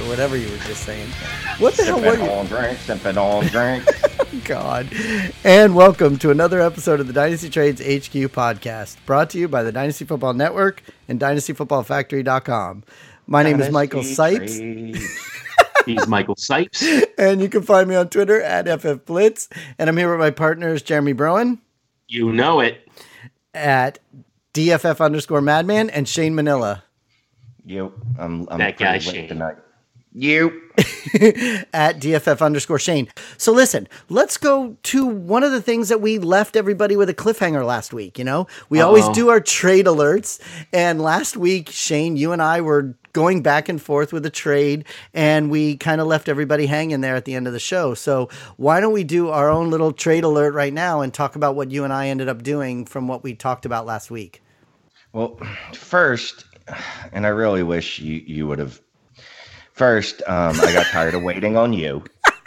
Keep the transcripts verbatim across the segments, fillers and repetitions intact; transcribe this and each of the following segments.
whatever you were just saying. What the sipping hell were you? on drink, sipping on drink. God. And welcome to another episode of the Dynasty Trades H Q podcast, brought to you by the Dynasty Football Network and dynasty football factory dot com. My name is Michael Sipes. He's Michael Sipes. And you can find me on Twitter at F F Blitz. And I'm here with my partners, Jeremy Broen. You know it. At D F F underscore Madman and Shane Manila. You, I'm, I'm that guy late Shane. Tonight. You. At D F F underscore Shane. So listen, let's go to one of the things that we left everybody with a cliffhanger last week. You know, we Uh-oh. always do our trade alerts. And last week, Shane, you and I were going back and forth with a trade, and we kind of left everybody hanging there at the end of the show. So why don't we do our own little trade alert right now and talk about what you and I ended up doing from what we talked about last week? Well, first, and I really wish you, you would have, first, um, I got tired of waiting on you.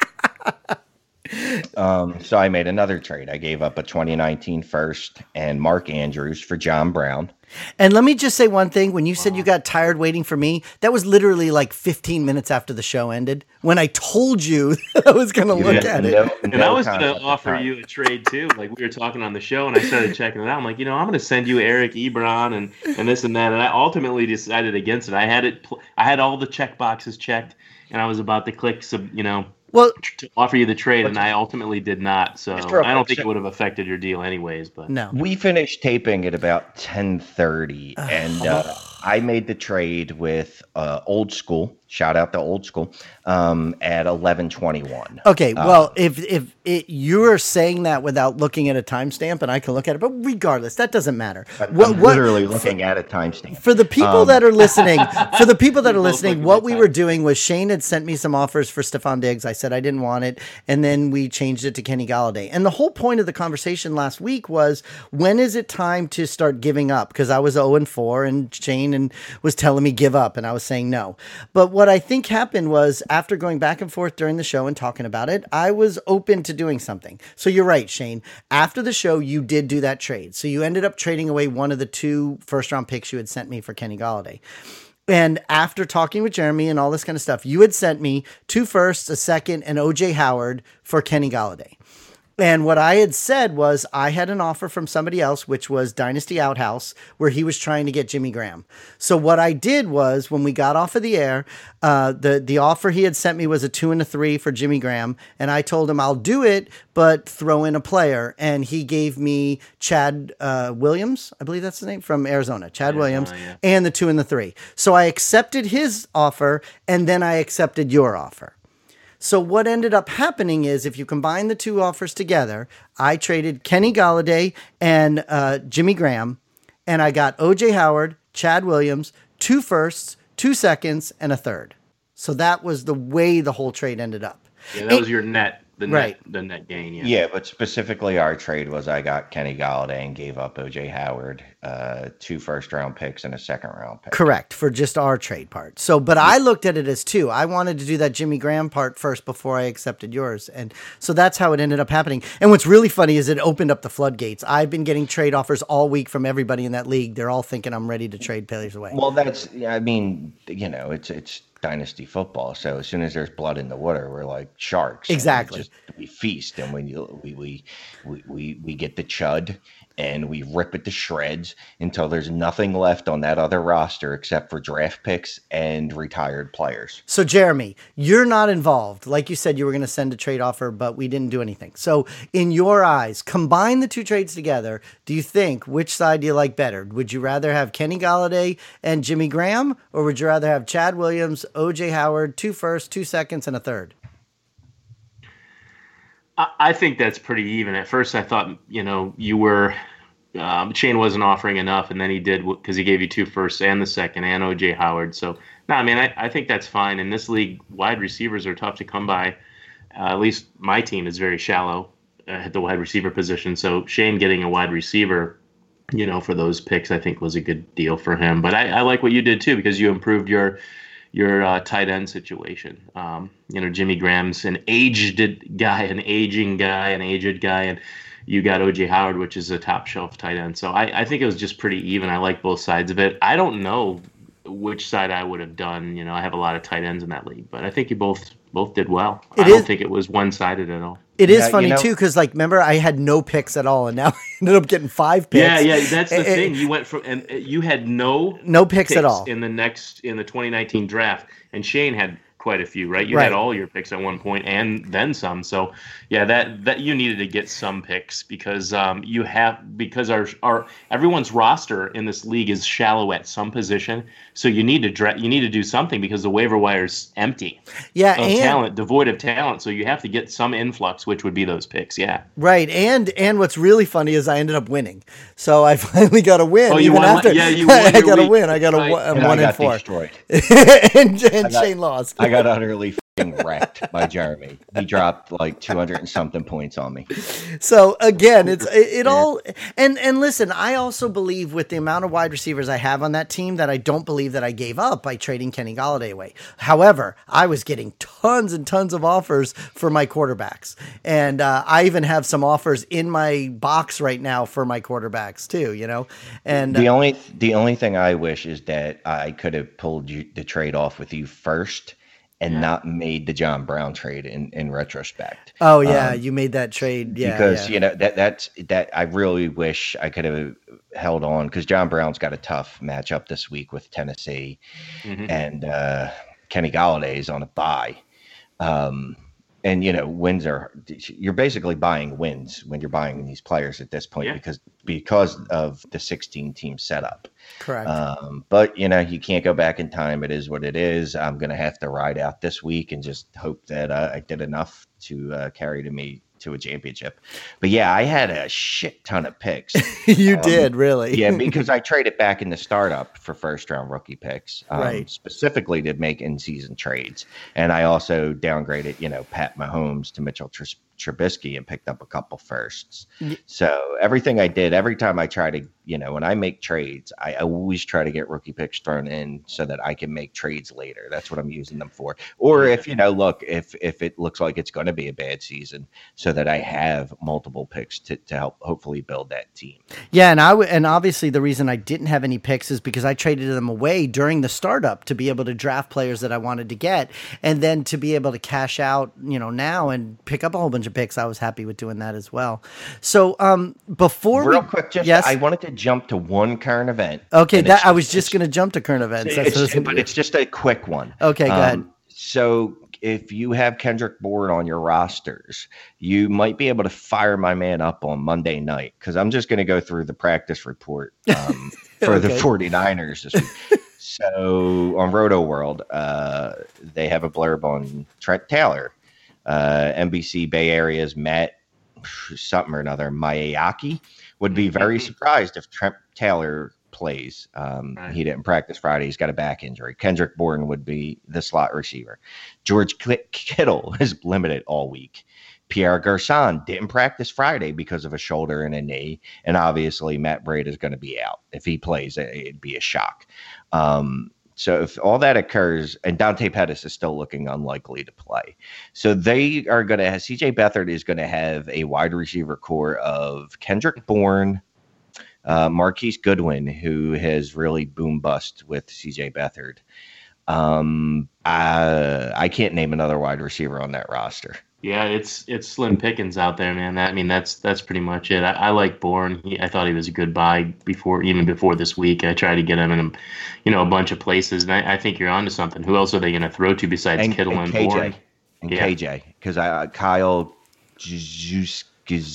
Um, so I made another trade. I gave up a twenty nineteen first and Mark Andrews for John Brown. And let me just say one thing. When you said you got tired waiting for me, that was literally like fifteen minutes after the show ended when I told you that I was going to look at no, it. And no I was going to offer time. you a trade too. Like we were talking on the show and I started checking it out. I'm like, you know, I'm going to send you Eric Ebron and, and this and that. And I ultimately decided against it. I had it. Pl- I had all the check boxes checked and I was about to click some, you know, well, to offer you the trade, and I ultimately did not. So I don't think so, it would have affected your deal anyways. But no, we finished taping at about ten thirty, uh, and uh, I made the trade with uh, Old School. Shout out to Old School um, at eleven twenty-one. Okay, uh, well, if if it, you're saying that without looking at a timestamp, and I can look at it, but regardless, that doesn't matter. I'm what, literally what, looking for, at a timestamp. For the people um, that are listening, for the people that are listening, what we were doing was Shane had sent me some offers for Stephon Diggs. I said I didn't want it, and then we changed it to Kenny Golladay. And the whole point of the conversation last week was, when is it time to start giving up? Because I was oh and four, and Shane and was telling me give up, and I was saying no. But what I think happened was, after going back and forth during the show and talking about it, I was open to doing something. So you're right, Shane. After the show, you did do that trade. So you ended up trading away one of the two first round picks you had sent me for Kenny Golladay. And after talking with Jeremy and all this kind of stuff, you had sent me two firsts, a second, and O J Howard for Kenny Golladay. And what I had said was I had an offer from somebody else, which was Dynasty Outhouse, where he was trying to get Jimmy Graham. So what I did was, when we got off of the air, uh, the, the offer he had sent me was a two and a three for Jimmy Graham. And I told him I'll do it, but throw in a player. And he gave me Chad uh, Williams, I believe that's the name, from Arizona, Chad Arizona, Williams, yeah. and the two and the three. So I accepted his offer, and then I accepted your offer. So what ended up happening is, if you combine the two offers together, I traded Kenny Golladay and uh, Jimmy Graham, and I got O J Howard, Chad Williams, two firsts, two seconds, and a third. So that was the way the whole trade ended up. Yeah, that it, was your net. The right. net, the net gain, yeah. Yeah, but specifically our trade was I got Kenny Golladay and gave up O J Howard, uh, two first-round picks and a second-round pick. Correct, for just our trade part. So, but I looked at it as two. I wanted to do that Jimmy Graham part first before I accepted yours. And so that's how it ended up happening. And what's really funny is it opened up the floodgates. I've been getting trade offers all week from everybody in that league. They're all thinking I'm ready to trade players away. Well, that's, I mean, you know, it's it's dynasty football. So as soon as there's blood in the water, we're like sharks. Exactly. We, just, we feast, and we, we we we we we get the chud, and we rip it to shreds until there's nothing left on that other roster except for draft picks and retired players. So, Jeremy, you're not involved. Like you said, you were going to send a trade offer, but we didn't do anything. So, in your eyes, combine the two trades together. Do you think, which side do you like better? Would you rather have Kenny Golladay and Jimmy Graham, or would you rather have Chad Williams, O J Howard, two firsts, two seconds, and a third? I think that's pretty even. At first, I thought, you know, you were um, Shane wasn't offering enough, and then he did because he gave you two firsts and the second and O J Howard. So, no, I mean, I, I think that's fine. In this league, wide receivers are tough to come by. Uh, at least my team is very shallow uh, at the wide receiver position. So Shane getting a wide receiver, you know, for those picks, I think was a good deal for him. But I, I like what you did too, because you improved your your uh, tight end situation. Um, you know, Jimmy Graham's an aged guy, an aging guy, an aged guy, and you got O J Howard, which is a top shelf tight end. So I, I think it was just pretty even. I like both sides of it. I don't know which side I would have done. You know, I have a lot of tight ends in that league, but I think you both both did well. It I is, don't think it was one-sided at all. It is yeah, funny, you know, too, because, like, remember, I had no picks at all, and now I ended up getting five picks. Yeah, yeah, that's the it, thing. You went from, and you had no no picks, picks at all in the next, in the twenty nineteen draft, and Shane had quite a few, right? You right. had all your picks at one point and then some. So yeah, that that you needed to get some picks because um, you have because our our everyone's roster in this league is shallow at some position. So you need to dra- you need to do something because the waiver wire is empty. Yeah, of and talent, devoid of talent. So you have to get some influx, which would be those picks. Yeah, right. And and what's really funny is I ended up winning. So I finally got a win. Oh, you even won? after Yeah, you won I got week. a win. I got right. a one, and one I and got four. Destroyed. and and got, Shane lost. I got utterly wrecked by Jeremy. He dropped like two hundred and something points on me. So again, it's it, it all and and listen, I also believe with the amount of wide receivers I have on that team that I don't believe that I gave up by trading Kenny Golladay away. However, I was getting tons and tons of offers for my quarterbacks, and uh, I even have some offers in my box right now for my quarterbacks too. You know, and the uh, only the only thing I wish is that I could have pulled you the trade off with you first. And yeah. not made the John Brown trade in, in retrospect. Oh yeah, um, you made that trade, yeah. Because yeah. you know that that's that I really wish I could have held on because John Brown's got a tough matchup this week with Tennessee, mm-hmm. and uh, Kenny Golladay is on a bye. Um, and you know wins are you're basically buying wins when you're buying these players at this point yeah. because because of the sixteen team setup. Correct. Um, but you know you can't go back in time. It is what it is. I'm going to have to ride out this week and just hope that uh, I did enough to uh, carry to me to a championship. But yeah, I had a shit ton of picks. You um, did really. Yeah, because I traded back in the startup for first round rookie picks, um, right. specifically to make in season trades. And I also downgraded, you know, Pat Mahomes to Mitchell Trubisky. Trubisky and picked up a couple firsts. So everything I did, every time I try to, you know, when I make trades, I always try to get rookie picks thrown in so that I can make trades later. That's what I'm using them for. Or if, you know, look, if if it looks like it's going to be a bad season, so that I have multiple picks to, to help hopefully build that team. Yeah, and I w- and obviously the reason I didn't have any picks is because I traded them away during the startup to be able to draft players that I wanted to get, and then to be able to cash out, you know, now and pick up a whole bunch of picks. I was happy with doing that as well. So um, before real we, quick, just yes? I wanted to jump to one current event. Okay, that I was just going to jump to current events. That's it's, but it's just a quick one. Okay, go um, ahead. So if you have Kendrick Bourne on your rosters, you might be able to fire my man up on Monday night because I'm just going to go through the practice report um, for okay. the 49ers this week. So on Roto World, uh, they have a blurb on Trent Taylor. Uh, N B C Bay Area's Matt something or another, Mayaki, would be very surprised if Trent Taylor plays. Um, right. He didn't practice Friday. He's got a back injury. Kendrick Bourne would be the slot receiver. George Kittle is limited all week. Pierre Garçon didn't practice Friday because of a shoulder and a knee. And obviously Matt Breida is going to be out. If he plays, it'd be a shock. Um, So if all that occurs, and Dante Pettis is still looking unlikely to play. So they are going to have, C J Beathard is going to have a wide receiver core of Kendrick Bourne, uh, Marquise Goodwin, who has really boom bust with C J Beathard. Um, I, I can't name another wide receiver on that roster. Yeah, it's it's slim pickings out there, man. That, I mean, that's that's pretty much it. I, I like Bourne. He, I thought he was a good buy before, even before this week. I tried to get him in, you know, a bunch of places, and I, I think you're onto something. Who else are they going to throw to besides and, Kittle and, and K J Bourne? and yeah. K J, because I Kyle Juice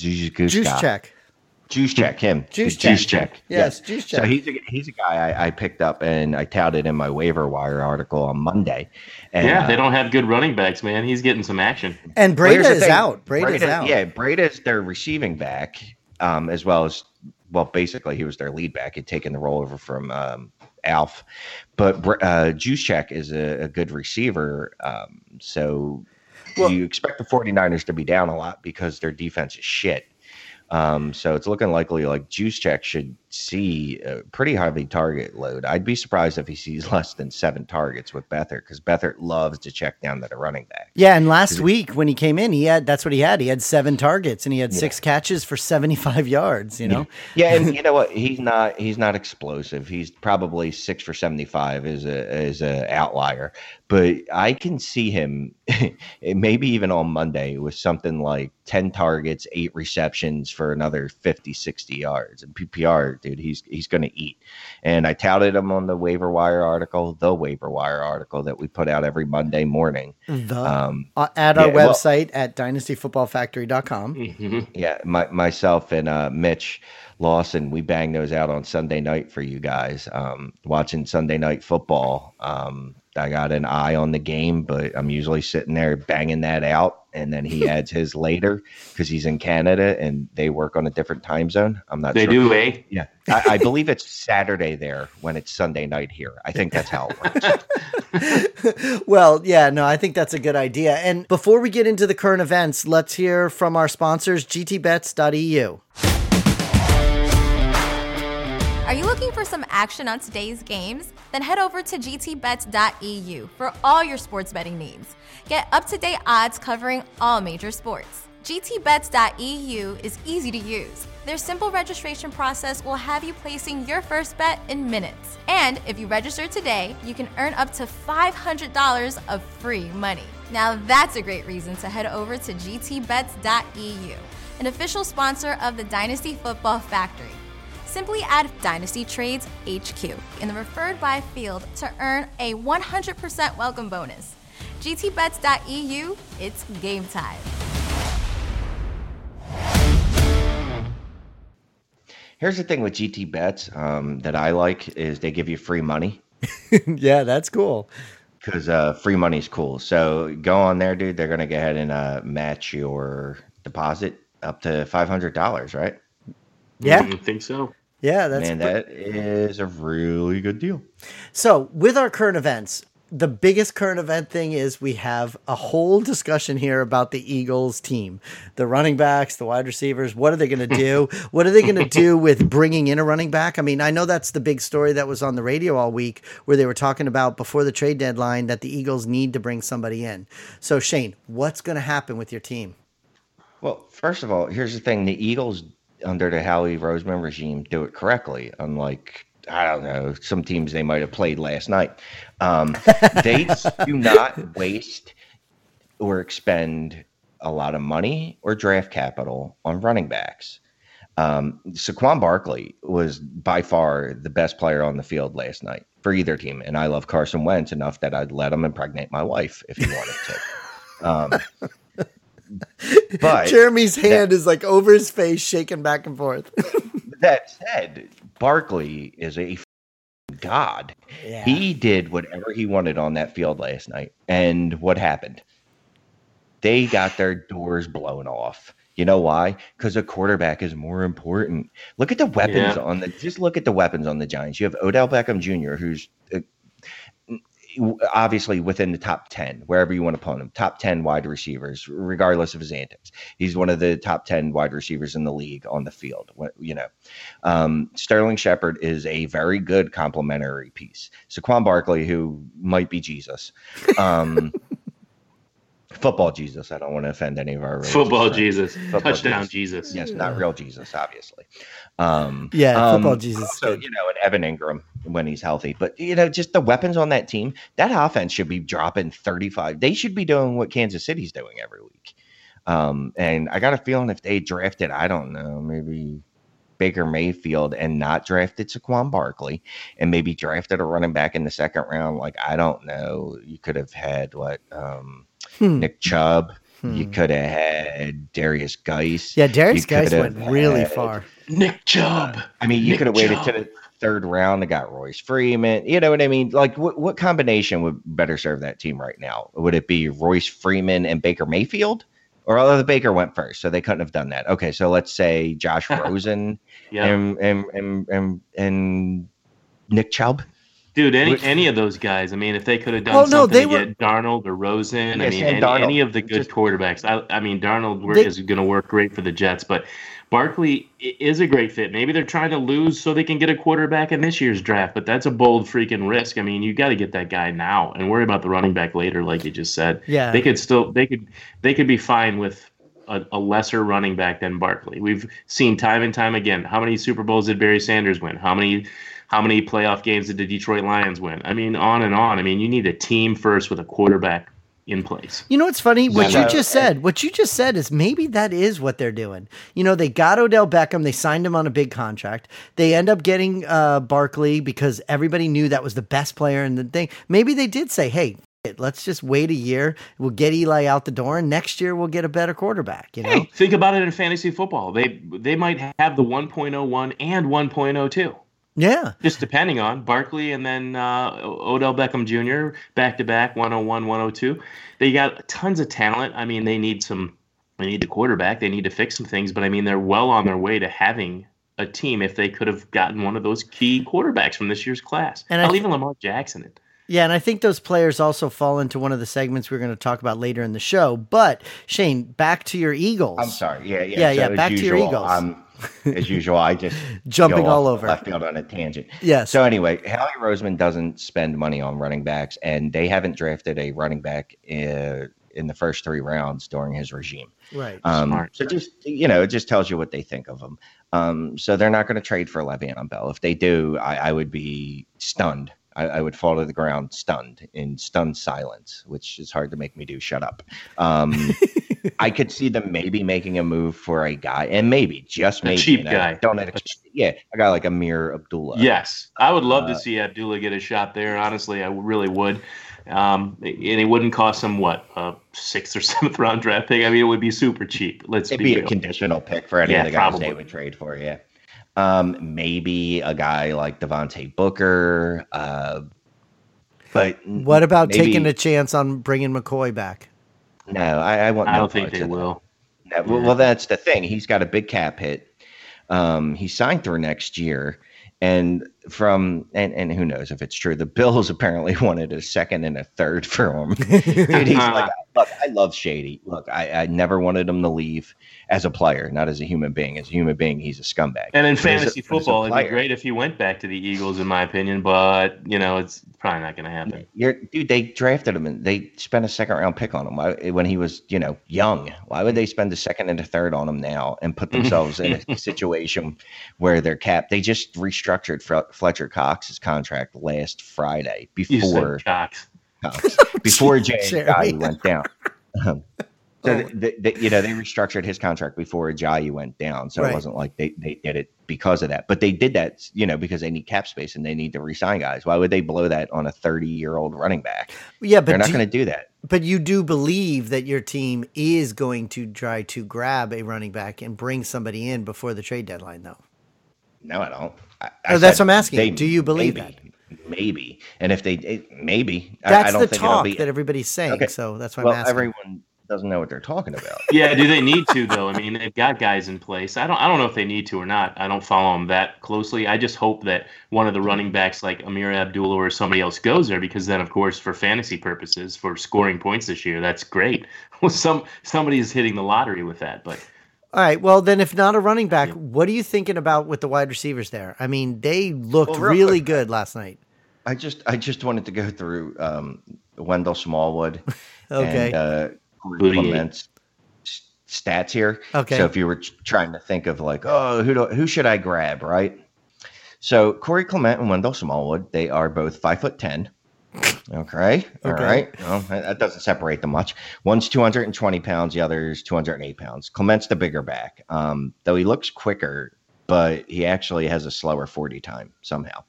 check. Juice check him. Juice check. Juice check. Yes, yes. Juice check. So he's a, he's a guy I, I picked up and I touted in my waiver wire article on Monday. And, yeah, they uh, don't have good running backs, man. He's getting some action. And Breida is out. Breida is out. Yeah, Breida is their receiving back, um, as well as, well, basically he was their lead back. He'd taken the role over from um, Alf. But uh, Juszczyk is a, a good receiver. Um, so well, you expect the 49ers to be down a lot because their defense is shit. Um, so it's looking likely like Juszczyk should see a pretty heavy target load. I'd be surprised if he sees less than seven targets with Beathard, because Beathard loves to check down to the running back. Yeah, and last week when he came in, he had that's what he had. He had seven targets and he had yeah. six catches for seventy-five yards. You know. Yeah, and you know what? He's not he's not explosive. He's probably six for seventy-five is a is a outlier. But I can see him maybe even on Monday with something like ten targets, eight receptions for another fifty, sixty yards. And P P R, dude, he's he's going to eat. And I touted him on the waiver wire article, the waiver wire article that we put out every Monday morning. The, um, uh, at our yeah, website well, at dynasty football factory dot com. Mm-hmm. Yeah, my, myself and uh, Mitch Lawson, we bang those out on Sunday night for you guys. Um, watching Sunday Night Football, um, I got an eye on the game, but I'm usually sitting there banging that out. And then he adds his later because he's in Canada and they work on a different time zone. I'm not they sure. They do, eh? Yeah. I, I believe it's Saturday there when it's Sunday night here. I think that's how it works. Well, yeah, no, I think that's a good idea. And before we get into the current events, let's hear from our sponsors, G T bets dot E U. Are you looking for some action on today's games? Then head over to G T bets dot E U for all your sports betting needs. Get up-to-date odds covering all major sports. G T bets dot E U is easy to use. Their simple registration process will have you placing your first bet in minutes. And if you register today, you can earn up to five hundred dollars of free money. Now that's a great reason to head over to G T bets dot E U, an official sponsor of the Dynasty Football Factory. Simply add Dynasty Trades H Q in the referred by field to earn a one hundred percent welcome bonus. G T bets dot E U, it's game time. Here's the thing with G T Bets um, that I like is they give you free money. Yeah, that's cool. Because uh, free money is cool. So go on there, dude. They're going to go ahead and uh, match your deposit up to five hundred dollars, right? Yeah. I think so. Yeah, that's Man, that is a really good deal. So with our current events, the biggest current event thing is we have a whole discussion here about the Eagles team, the running backs, the wide receivers. What are they going to do? What are they going to do with bringing in a running back? I mean, I know that's the big story that was on the radio all week where they were talking about before the trade deadline that the Eagles need to bring somebody in. So Shane, what's going to happen with your team? Well, first of all, here's the thing. The Eagles under the Howie Roseman regime do it correctly, unlike, I don't know, some teams they might have played last night. Um, they do not waste or expend a lot of money or draft capital on running backs. Um, Saquon Barkley was by far the best player on the field last night for either team, and I love Carson Wentz enough that I'd let him impregnate my wife if he wanted to. Um, But Jeremy's hand that, is like over his face, shaking back and forth. That said, Barkley is a god. Yeah. He did whatever he wanted on that field last night. And what happened? They got their doors blown off. You know why? Because a quarterback is more important. Look at the weapons yeah. on the. Just look at the weapons on the Giants. You have Odell Beckham Junior, who's uh, obviously within the top ten, wherever you want to put him, top ten wide receivers, regardless of his antics. He's one of the top ten wide receivers in the league on the field. You know, um, Sterling Shepard is a very good complementary piece. Saquon Barkley, who might be Jesus, um, football Jesus. I don't want to offend any of our football Jesus, football touchdown Jesus. Jesus. Yes, not real Jesus, obviously. Um, yeah, um, football Jesus. So you know, and Evan Ingram when he's healthy, but you know, just the weapons on that team, that offense should be dropping thirty-five. They should be doing what Kansas City's doing every week. Um, and I got a feeling if they drafted, I don't know, maybe Baker Mayfield and not drafted Saquon Barkley and maybe drafted a running back in the second round, like I don't know, you could have had what um, hmm. Nick Chubb. Hmm. You could have had Darius Geis. Yeah, Darius Geis went really far. Nick Chubb. I mean, you Nick could have waited Chubb. to the third round and got Royce Freeman. You know what I mean? Like, what, what combination would better serve that team right now? Would it be Royce Freeman and Baker Mayfield? Or although the Baker went first, so they couldn't have done that. Okay, so let's say Josh Rosen yeah. and, and, and, and, and Nick Chubb. Dude, any Which, any of those guys. I mean, if they could have done well, no, something they to were, get Darnold or Rosen, yeah, I mean, any, any of the good Just, quarterbacks. I, I mean, Darnold they, is going to work great for the Jets, but Barkley is a great fit. Maybe they're trying to lose so they can get a quarterback in this year's draft, but that's a bold freaking risk. I mean, you got to get that guy now and worry about the running back later, like you just said. Yeah, they could still they could they could be fine with a, a lesser running back than Barkley. We've seen time and time again. How many Super Bowls did Barry Sanders win? How many how many playoff games did the Detroit Lions win? I mean, on and on. I mean, you need a team first with a quarterback in place. You know what's funny? What you just said, what you just said is maybe that is what they're doing. You know, they got Odell Beckham. They signed him on a big contract. They end up getting uh, Barkley because everybody knew that was the best player in the thing. Maybe they did say, hey, let's just wait a year. We'll get Eli out the door, and next year we'll get a better quarterback. You know, hey, think about it in fantasy football. They they might have the one point oh one and one point oh two. Yeah. Just depending on Barkley and then uh, Odell Beckham Junior back-to-back, one oh one, one oh two. They got tons of talent. I mean, they need some – they need the quarterback. They need to fix some things. But, I mean, they're well on their way to having a team if they could have gotten one of those key quarterbacks from this year's class. And I'll even Lamar Jackson it. Yeah, and I think those players also fall into one of the segments we're going to talk about later in the show. But, Shane, back to your Eagles. I'm sorry. Yeah, yeah. Yeah, so yeah, back usual, to your Eagles. Um, as usual, I just jumping all over left field on a tangent. Yes. So anyway, Howie Roseman doesn't spend money on running backs, and they haven't drafted a running back in, in the first three rounds during his regime. Right. Um, Smart. So just you know, it just tells you what they think of him. Um, so they're not going to trade for Le'Veon Bell. If they do, I, I would be stunned. I, I would fall to the ground stunned in stunned silence, which is hard to make me do. Shut up. Um, I could see them maybe making a move for a guy, and maybe just maybe a cheap and I guy. Don't expect, yeah, a guy like Amir Abdullah. Yes, I would love Uh, to see Abdullah get a shot there. Honestly, I really would. Um, and it wouldn't cost him what a sixth or seventh round draft pick. I mean, it would be super cheap. Let's It'd be, be real. a conditional pick for any Yeah, of the guys probably. they would trade for. Yeah, um, maybe a guy like Devontae Booker. Uh, but What about maybe, taking a chance on bringing McCoy back? No, I, I want. I no don't think parts they of that. will. No, well, well, that's the thing. He's got a big cap hit. Um, he signed through next year, and from and, and who knows if it's true. The Bills apparently wanted a second and a third for him. Dude, he's like, look, I love Shady. Look, I, I never wanted him to leave as a player, not as a human being. As a human being, he's a scumbag. And in But as a- fantasy but as a football, it'd be player- great if he went back to the Eagles, in my opinion. But you know, it's probably not going to happen. You're, dude, they drafted him and they spent a second round pick on him Why, when he was, you know, young. Why would they spend a second and a third on him now and put themselves in a situation where they're capped? They just restructured Fre- Fletcher Cox's contract last Friday You before said Cox. Cox, before Jay Jerry. Ajayi went down. Um, so Oh. the, the, you know they restructured his contract before Ajayi went down, so Right. it wasn't like they, they did it because of that. But they did that, you know, because they need cap space and they need to re-sign guys. Why would they blow that on a thirty-year-old running back? Yeah, but They're not do- going to do that. But you do believe that your team is going to try to grab a running back and bring somebody in before the trade deadline, though. No, I don't. I, I Oh, that's said what I'm asking. they- Do you believe maybe, Maybe, and if they it, maybe, I- That's I, don't the think it'll talk be. that everybody's saying. Okay. So that's why well, I'm asking. everyone doesn't know what they're talking about. Yeah, do they need to though? I mean, they've got guys in place. I don't. I don't know if they need to or not. I don't follow them that closely. I just hope that one of the running backs, like Amir Abdullah or somebody else, goes there because then, of course, for fantasy purposes, for scoring points this year, that's great. Well, some somebody's hitting the lottery with that, but. All right. Well, then, if not a running back, what are you thinking about with the wide receivers there? I mean, they looked Well, real really quick, good last night. I just I just wanted to go through um, Wendell Smallwood Okay. and uh, Corey Booty Clement's s- stats here. Okay. So if you were t- trying to think of like, oh, who do, who should I grab, right? So Corey Clement and Wendell Smallwood, they are both five foot ten. Okay. All Okay. right. Well, that that doesn't separate them much. One's two hundred twenty pounds. The other's two hundred eight pounds. Clement's the bigger back, um, though he looks quicker, but he actually has a slower forty time somehow.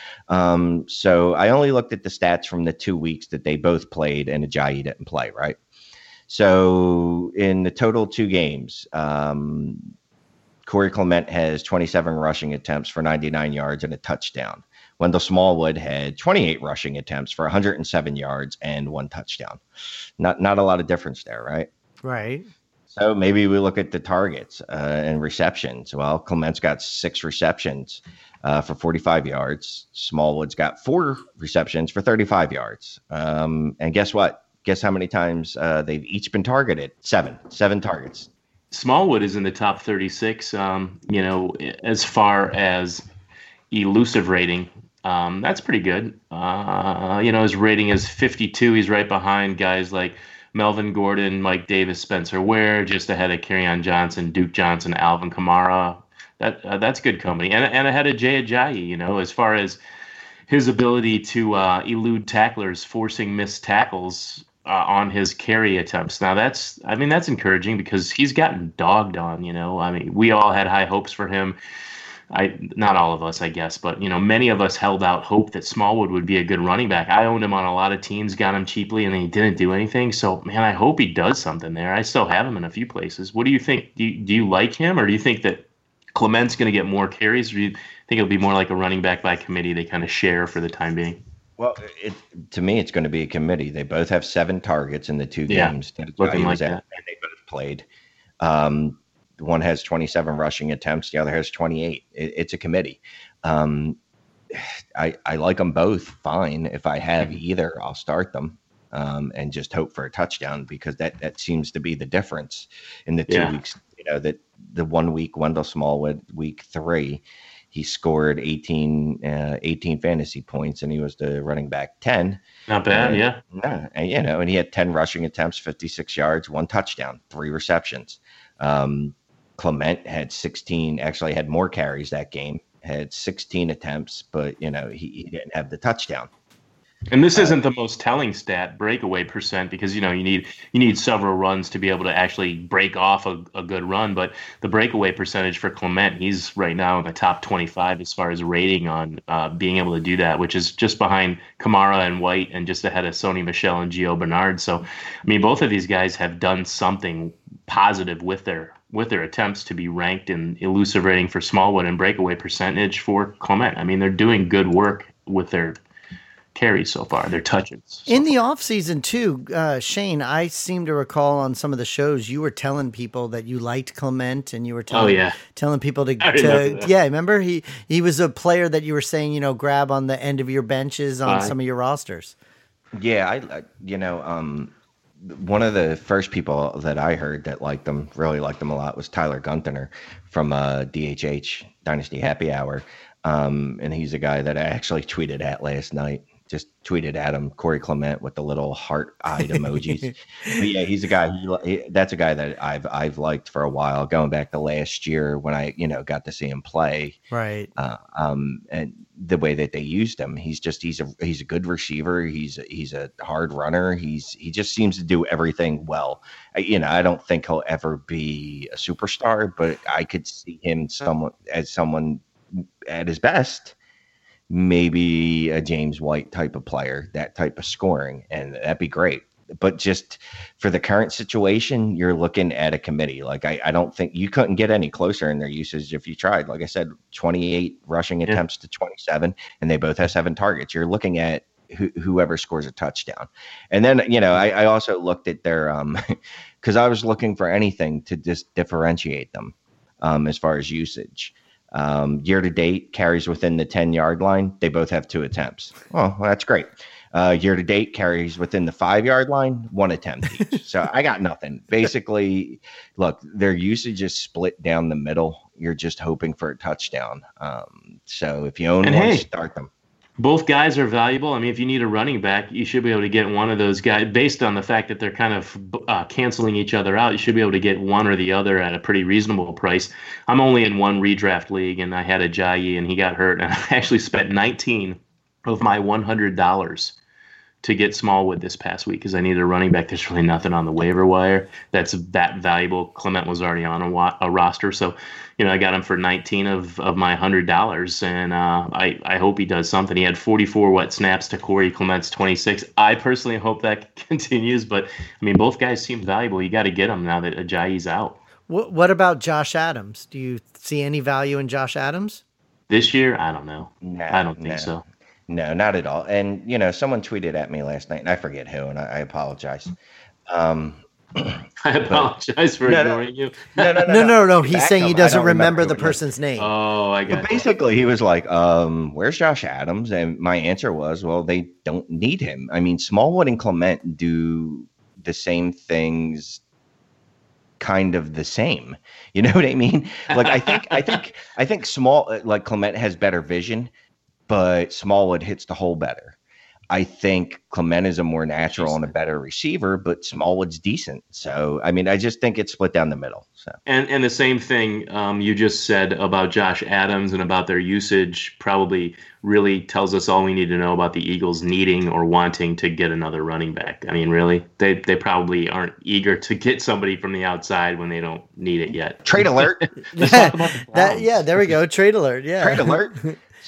Um, so I only looked at the stats from the two weeks that they both played and Ajayi didn't play, right? So in the total two games, um, Corey Clement has twenty-seven rushing attempts for ninety-nine yards and a touchdown. Wendell Smallwood had twenty-eight rushing attempts for one hundred seven yards and one touchdown. Not not a lot of difference there, right? Right. So maybe we look at the targets uh, and receptions. Well, Clement's got six receptions uh, for forty-five yards. Smallwood's got four receptions for thirty-five yards. Um, and guess what? Guess how many times uh, they've each been targeted? Seven. Seven targets. Smallwood is in the top thirty-six. Um, you know, as far as elusive rating, um, that's pretty good. Uh, you know, his rating is fifty-two. He's right behind guys like Melvin Gordon, Mike Davis, Spencer Ware, just ahead of Kerryon Johnson, Duke Johnson, Alvin Kamara. That uh, that's good company, and and ahead of Jay Ajayi. You know, as far as his ability to uh, elude tacklers, forcing missed tackles uh, on his carry attempts. Now that's, I mean, that's encouraging because he's gotten dogged on. You know, I mean, we all had high hopes for him. I not all of us, I guess, but you know, many of us held out hope that Smallwood would be a good running back. I owned him on a lot of teams, got him cheaply, and he didn't do anything. So, man, I hope he does something there. I still have him in a few places. What do you think? Do you, do you like him, or do you think that Clement's going to get more carries, or do you think it'll be more like a running back by committee they kind of share for the time being? Well, it, to me, it's going to be a committee. They both have seven targets in the two yeah, games that looking like at, that. and they both played. Um, one has twenty-seven rushing attempts. The other has twenty-eight. It, it's a committee. Um, I, I like them both fine. If I have either, I'll start them um, and just hope for a touchdown, because that, that seems to be the difference in the two Yeah. weeks. You know, that the one week, Wendell Smallwood, week three, he scored eighteen, uh, eighteen fantasy points, and he was the running back ten. Not bad, and, yeah. No, and, you know, and he had ten rushing attempts, fifty-six yards, one touchdown, three receptions. Um, Clement had sixteen, actually had more carries that game, had sixteen attempts, but, you know, he, he didn't have the touchdown. And this isn't the most telling stat, breakaway percent, because you know you need you need several runs to be able to actually break off a, a good run. But the breakaway percentage for Clement, he's right now in the top twenty-five as far as rating on uh, being able to do that, which is just behind Kamara and White and just ahead of Sony Michel and Gio Bernard. So, I mean, both of these guys have done something positive with their with their attempts to be ranked in elusive rating for Smallwood and breakaway percentage for Clement. I mean, they're doing good work with their carries so far, their touches. So in the far. off season too, uh, Shane, I seem to recall on some of the shows you were telling people that you liked Clement, and you were telling, oh, yeah. telling people to, I to remember that. yeah, remember he he was a player that you were saying, you know, grab on the end of your benches on Right. some of your rosters. Yeah, I, I you know, um, one of the first people that I heard that liked them, really liked them a lot, was Tyler Gunther from uh, D H H, Dynasty Happy Hour. Um, and he's a guy that I actually tweeted at last night. Just tweeted at him, Corey Clement, with the little heart-eyed emojis. But yeah, he's a guy. He, he, that's a guy that I've I've liked for a while, going back to last year when I you know got to see him play. Right. Uh, um, and the way that they used him, he's just he's a he's a good receiver. He's a, he's a hard runner. He's he just seems to do everything well. I, you know, I don't think he'll ever be a superstar, but I could see him somewhat as someone at his best. Maybe a James White type of player, that type of scoring, and that'd be great. But just for the current situation, you're looking at a committee. Like I, I don't think you couldn't get any closer in their usage if you tried. Like I said, twenty-eight rushing Yeah. attempts to twenty-seven, and they both have seven targets. You're looking at who, whoever scores a touchdown. And then, you know, I, I also looked at their um because I was looking for anything to just differentiate them um, as far as usage. Um, year to date, carries within the ten yard line. They both have two attempts. Oh, well, that's great. Uh, year to date, carries within the five yard line, one attempt each. So I got nothing. Basically, look, their usage is split down the middle. You're just hoping for a touchdown. Um, so if you own And one, hey, start them. Both guys are valuable. I mean, if you need a running back, you should be able to get one of those guys based on the fact that they're kind of uh, canceling each other out. You should be able to get one or the other at a pretty reasonable price. I'm only in one redraft league, and I had Ajayi, and he got hurt. And I actually spent nineteen of my one hundred dollars to get Smallwood this past week because I needed a running back. There's really nothing on the waiver wire that's that valuable. Clement was already on a, wa- a roster, so you know I got him for nineteen of, of my one hundred dollars, and uh, I, I hope he does something. He had forty-four wet snaps to Corey Clement's twenty-six. I personally hope that continues, but I mean both guys seem valuable. You got to get them now that Ajayi's out. What What about Josh Adams? Do you see any value in Josh Adams This year, I don't know. No, I don't think no. so. No, not at all. And, you know, someone tweeted at me last night, and I forget who, and I, I apologize. Um, I apologize for No, no. ignoring you. no, no, no, No, no, no. He's Back saying him. he I doesn't don't remember remember who the it was. person's name. Oh, I got But you. basically, he was like, um, where's Josh Adams? And my answer was, well, they don't need him. I mean, Smallwood and Clement do the same things kind of the same. You know what I mean? Like I think I think I think Small like Clement has better vision, but Smallwood hits the hole better. I think Clement is a more natural and a better receiver, but Smallwood's decent. So I mean, I just think it's split down the middle. So and and the same thing um, you just said about Josh Adams and about their usage probably really tells us all we need to know about the Eagles needing or wanting to get another running back. I mean, really, they they probably aren't eager to get somebody from the outside when they don't need it yet. Trade alert. Yeah, that, yeah, there we go. Trade alert. Yeah. Trade alert.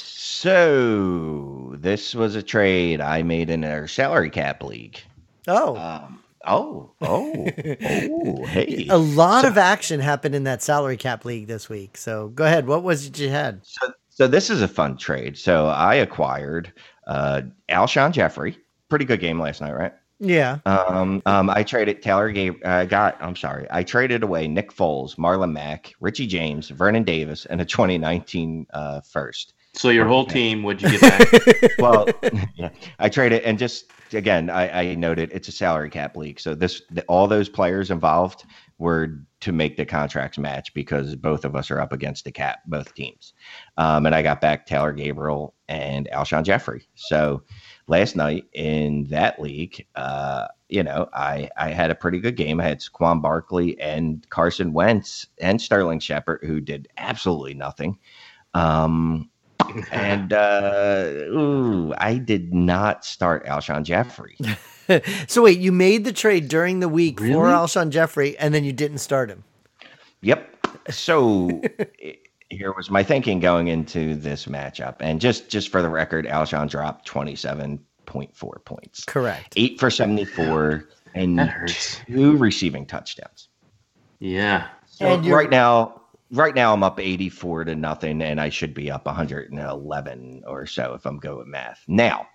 So this was a trade I made in our salary cap league. Oh. Um, oh, oh, oh, hey. A lot so, of action happened in that salary cap league this week. So go ahead. What was it you had? So, so this is a fun trade. So I acquired uh, Alshon Jeffrey. Pretty good game last night, right? Yeah. Um, um, I traded Taylor Gabriel. I uh, got, I'm sorry. I traded away Nick Foles, Marlon Mack, Richie James, Vernon Davis, and a twenty nineteen uh, first. So your whole team, what'd you get back? Well, yeah, I traded, and just again, I, I noted it's a salary cap league. So this, the, all those players involved were to make the contracts match because both of us are up against the cap, both teams. Um, and I got back Taylor Gabriel and Alshon Jeffrey. So last night in that league, uh, you know, I, I had a pretty good game. I had Saquon Barkley and Carson Wentz and Sterling Shepard, who did absolutely nothing. Um, and uh, ooh, I did not start Alshon Jeffrey. So wait, you made the trade during the week Really? for Alshon Jeffrey, and then you didn't start him. Yep. So here was my thinking going into this matchup. And just, just for the record, Alshon dropped twenty-seven point four points. Correct. Eight for seventy-four and That hurts. two receiving touchdowns. Yeah. So And you're- right now, right now I'm up eighty-four to nothing, and I should be up one hundred eleven or so if I'm good with math. Now,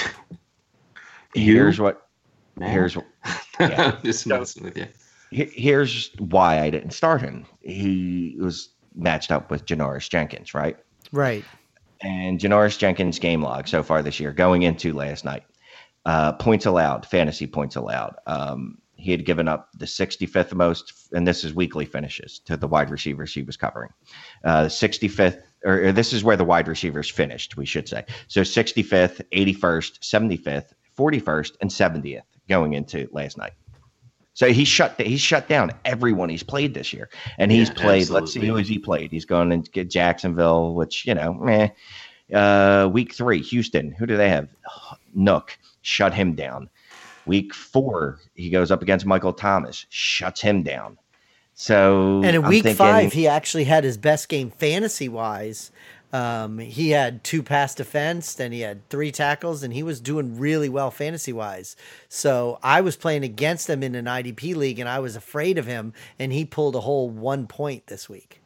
You? here's what. Man. Here's what. Yeah. I'm just messing with you. He- Here's why I didn't start him. He was matched up with Janoris Jenkins, right? Right. And Janoris Jenkins' game log so far this year, going into last night, uh, points allowed, fantasy points allowed. Um, he had given up the sixty-fifth most, and this is weekly finishes to the wide receivers he was covering. Uh, sixty-fifth, or, or this is where the wide receivers finished, we should say. So sixty-fifth, eighty-first, seventy-fifth, forty-first, and seventieth going into last night. So he shut he shut down everyone he's played this year, and he's Yeah, played. absolutely. Let's see who has he played. He's going to get Jacksonville, which you know, meh. Uh, week three, Houston. Who do they have? Nook shut him down. Week four, he goes up against Michael Thomas, shuts him down. So And in I'm week thinking, five, he actually had his best game fantasy wise. Um, he had two pass defense, and he had three tackles, and he was doing really well fantasy wise. So I was playing against him in an I D P league, and I was afraid of him, and he pulled a whole one point this week.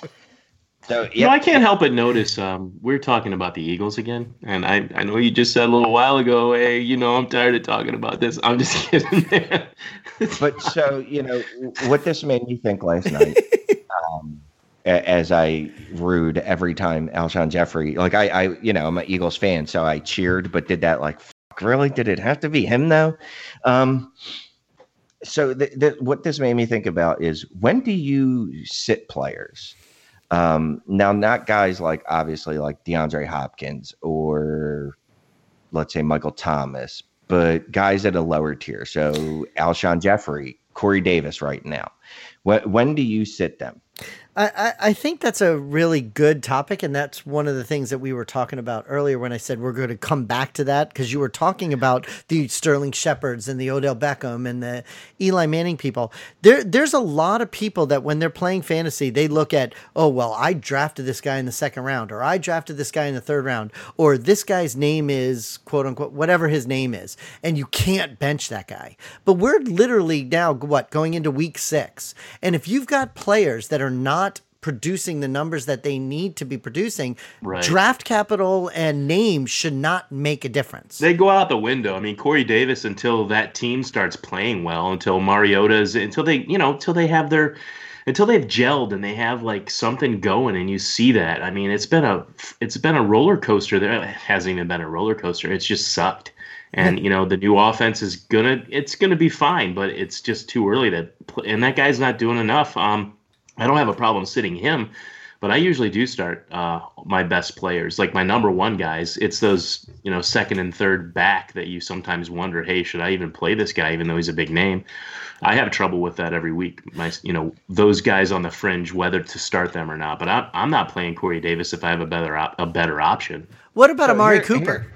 So You know, yeah, I can't help but notice um, we're talking about the Eagles again. And I, I know you just said a little while ago, hey, you know, I'm tired of talking about this. I'm just kidding, man. but so you know what this made me think last night. um, a- As I rued every time Alshon Jeffrey, like I, I, you know, I'm an Eagles fan, so I cheered, but did that like, fuck, really? Did it have to be him though? Um, so th- th- what this made me think about is when do you sit players? Um, now, not guys like obviously like DeAndre Hopkins or let's say Michael Thomas, but guys at a lower tier. So Alshon Jeffrey, Corey Davis right now. When, when do you sit them? I, I I think that's a really good topic, and that's one of the things that we were talking about earlier when I said we're going to come back to that, because you were talking about the Sterling Shepards and the Odell Beckham and the Eli Manning people. There, there's a lot of people that when they're playing fantasy, they look at, oh, well, I drafted this guy in the second round, or I drafted this guy in the third round, or this guy's name is, quote unquote, whatever his name is, and you can't bench that guy. But we're literally now, what, going into week six, and if you've got players that are not producing the numbers that they need to be producing, Right. draft capital and names should not make a difference. They go out the window. I mean, Corey Davis, until that team starts playing well, until Mariota's, until they, you know, until they have their until they've gelled and they have like something going, and you see that. I mean, it's been a it's been a roller coaster. There it hasn't even been a roller coaster. It's just sucked. And you know the new offense is gonna it's gonna be fine, but it's just too early to. Play. And that guy's not doing enough. Um, I don't have a problem sitting him, but I usually do start uh, my best players, like my number one guys. It's those you know second and third back that you sometimes wonder, hey, should I even play this guy, even though he's a big name? I have trouble with that every week. My you know those guys on the fringe, whether to start them or not. But I'm I'm not playing Corey Davis if I have a better op- a better option. What about So Amari here- Cooper? here-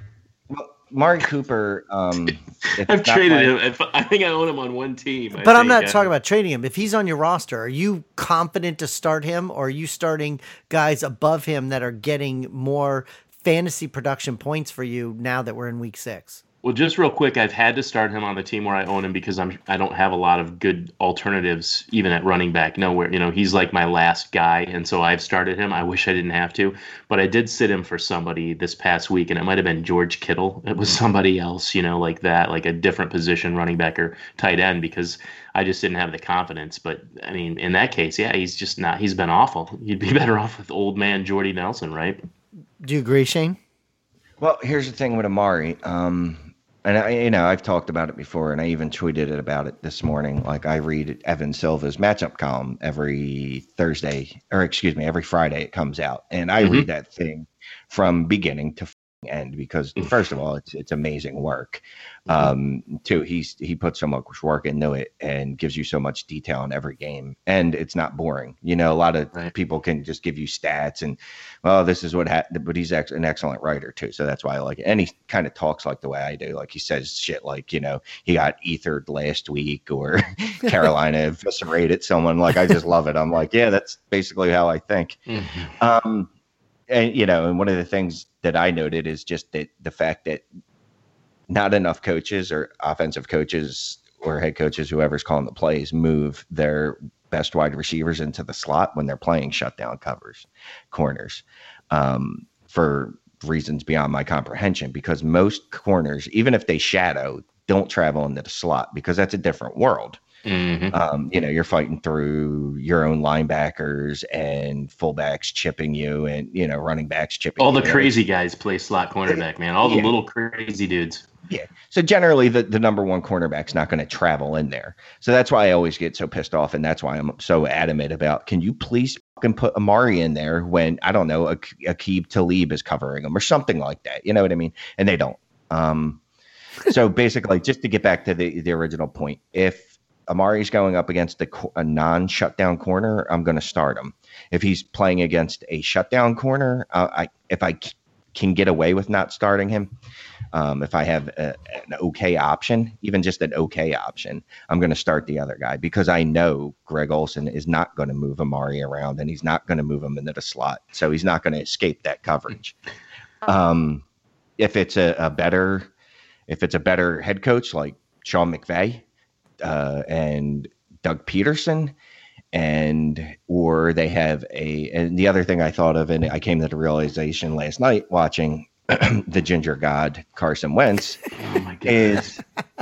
Mari Cooper, um, if I've it's not traded playing- him. If, I think I own him on one team. I But I'm think, not uh, talking about trading him. If he's on your roster, are you confident to start him, or are you starting guys above him that are getting more fantasy production points for you now that we're in week six? Well, just real quick, I've had to start him on the team where I own him because I'm I don't have a lot of good alternatives even at running back. Nowhere, you know, he's like my last guy, and so I've started him. I wish I didn't have to, but I did sit him for somebody this past week, and it might have been George Kittle. It was somebody else, you know, like that, like a different position, running back or tight end, because I just didn't have the confidence. But I mean, in that case, yeah, he's just not. He's been awful. You'd be better off with old man Jordy Nelson, right? Do you agree, Shane? Well, here's the thing with Amari. Um, and I, you know, I've talked about it before, and I even tweeted it about it this morning. Like I read Evan Silva's matchup column every Thursday, or excuse me, every Friday it comes out, and I Mhm. read that thing from beginning to end because first of all, it's it's amazing work. Um, two, he's he puts so much work into it and gives you so much detail in every game, and it's not boring. You know, a lot of Right. people can just give you stats and, well, this is what happened, but he's ex- an excellent writer too, so that's why I like it. And he kind of talks like the way I do, like he says shit like, you know, he got ethered last week or Carolina eviscerated someone. Like I just love it. I'm like, yeah, that's basically how I think. Mhm. Um, and you know, and one of the things that I noted is just that the fact that not enough coaches or offensive coaches or head coaches, whoever's calling the plays, move their best wide receivers into the slot when they're playing shutdown covers, corners, um, for reasons beyond my comprehension. Because most corners, even if they shadow, don't travel into the slot because that's a different world. Mhm. Um, you know, you're fighting through your own linebackers and fullbacks chipping you, and you know, running backs chipping All you. the crazy guys play slot cornerback, man. All the Yeah. little crazy dudes. Yeah. So generally, the, the number one cornerback's not going to travel in there. So that's why I always get so pissed off, and that's why I'm so adamant about, can you please fucking put Amari in there when, I don't know, Ak- Aqib Talib is covering him or something like that. You know what I mean? And they don't. Um, so basically, just to get back to the, the original point, if Amari's going up against a, co- a non-shutdown corner, I'm going to start him. If he's playing against a shutdown corner, uh, I if I c- can get away with not starting him, um, if I have a, an okay option, even just an okay option, I'm going to start the other guy because I know Greg Olsen is not going to move Amari around, and he's not going to move him into the slot, so he's not going to escape that coverage. Um, if it's a, a better, if it's a better head coach like Sean McVay, uh, and Doug Peterson, and or they have a, and the other thing I thought of, and I came to the realization last night watching the Ginger God Carson Wentz, Oh my god. is,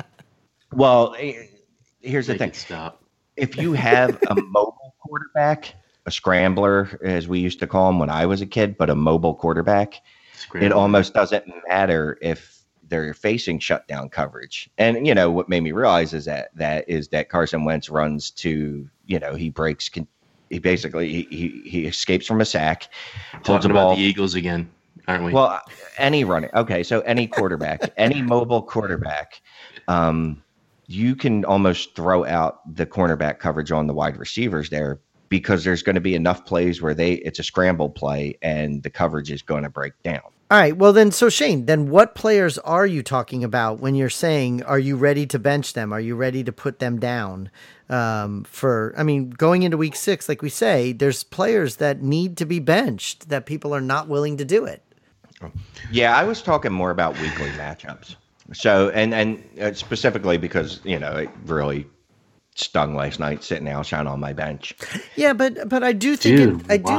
well, eh, here's the Make thing: it stop. if you have a mobile quarterback, a scrambler, as we used to call him when I was a kid, but a mobile quarterback, it Scramble. almost doesn't matter if they're facing shutdown coverage. And, you know, what made me realize is that that is that Carson Wentz runs to, you know, he breaks, con- he basically, he, he, he escapes from a sack, holds Talking the about ball. the Eagles again, aren't we? Well, any running. Okay. So any quarterback, any mobile quarterback, um, you can almost throw out the cornerback coverage on the wide receivers there, because there's going to be enough plays where they, it's a scramble play and the coverage is going to break down. All right. Well, then, so Shane, then what players are you talking about when you're saying, are you ready to bench them? Are you ready to put them down? Um, for, I mean, going into week six, like we say, there's players that need to be benched that people are not willing to do it. Yeah, I was talking more about weekly matchups. So, and and uh, specifically because, you know, it really stung last night sitting Alshon on my bench. Yeah, but but I do think Dude, it, I do wow.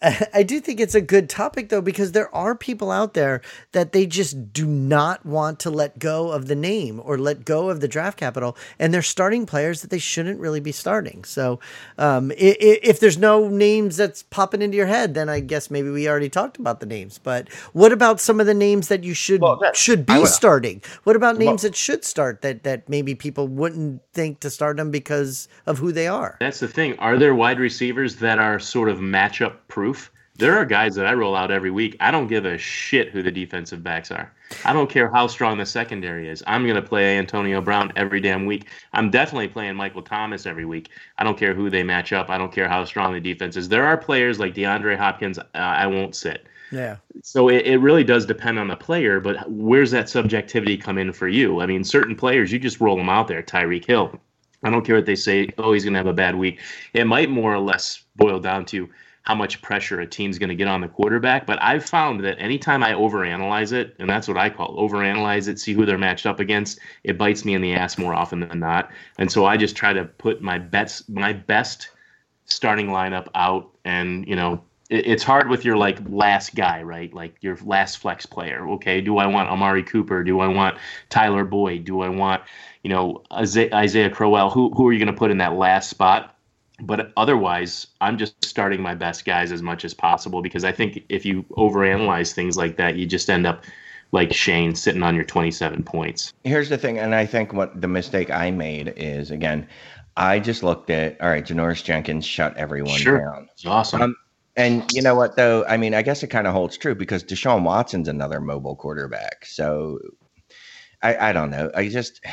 I do think it's a good topic, though, because there are people out there that they just do not want to let go of the name or let go of the draft capital, and they're starting players that they shouldn't really be starting. So um, if, if there's no names that's popping into your head, then I guess maybe we already talked about the names. But what about some of the names that you should well, that, should be starting? What about names well, that should start that, that maybe people wouldn't think to start them because of who they are? That's the thing. Are there wide receivers that are sort of matchup proof? There are guys that I roll out every week. I don't give a shit who the defensive backs are. I don't care how strong the secondary is. I'm going to play Antonio Brown every damn week. I'm definitely playing Michael Thomas every week. I don't care who they match up. I don't care how strong the defense is. There are players like DeAndre Hopkins uh, I won't sit. Yeah. So it, it really does depend on the player, but where's that subjectivity come in for you? I mean, certain players, you just roll them out there. Tyreek Hill. I don't care what they say. Oh, he's going to have a bad week. It might more or less boil down to how much pressure a team's going to get on the quarterback. But I've found that anytime I overanalyze it, and that's what I call it, overanalyze it, see who they're matched up against, it bites me in the ass more often than not. And so I just try to put my bets, my best starting lineup out. And, you know, it, it's hard with your like last guy, right? Like your last flex player. Okay, do I want Amari Cooper? Do I want Tyler Boyd? Do I want, you know, Isaiah, Isaiah Crowell? Who, who are you going to put in that last spot? But otherwise, I'm just starting my best guys as much as possible, because I think if you overanalyze things like that, you just end up like Shane sitting on your twenty-seven points. Here's the thing, and I think what the mistake I made is, again, I just looked at, all right, Janoris Jenkins shut everyone sure. down. It's awesome. Um, and you know what, though? I mean, I guess it kind of holds true because Deshaun Watson's another mobile quarterback. So I, I don't know. I just...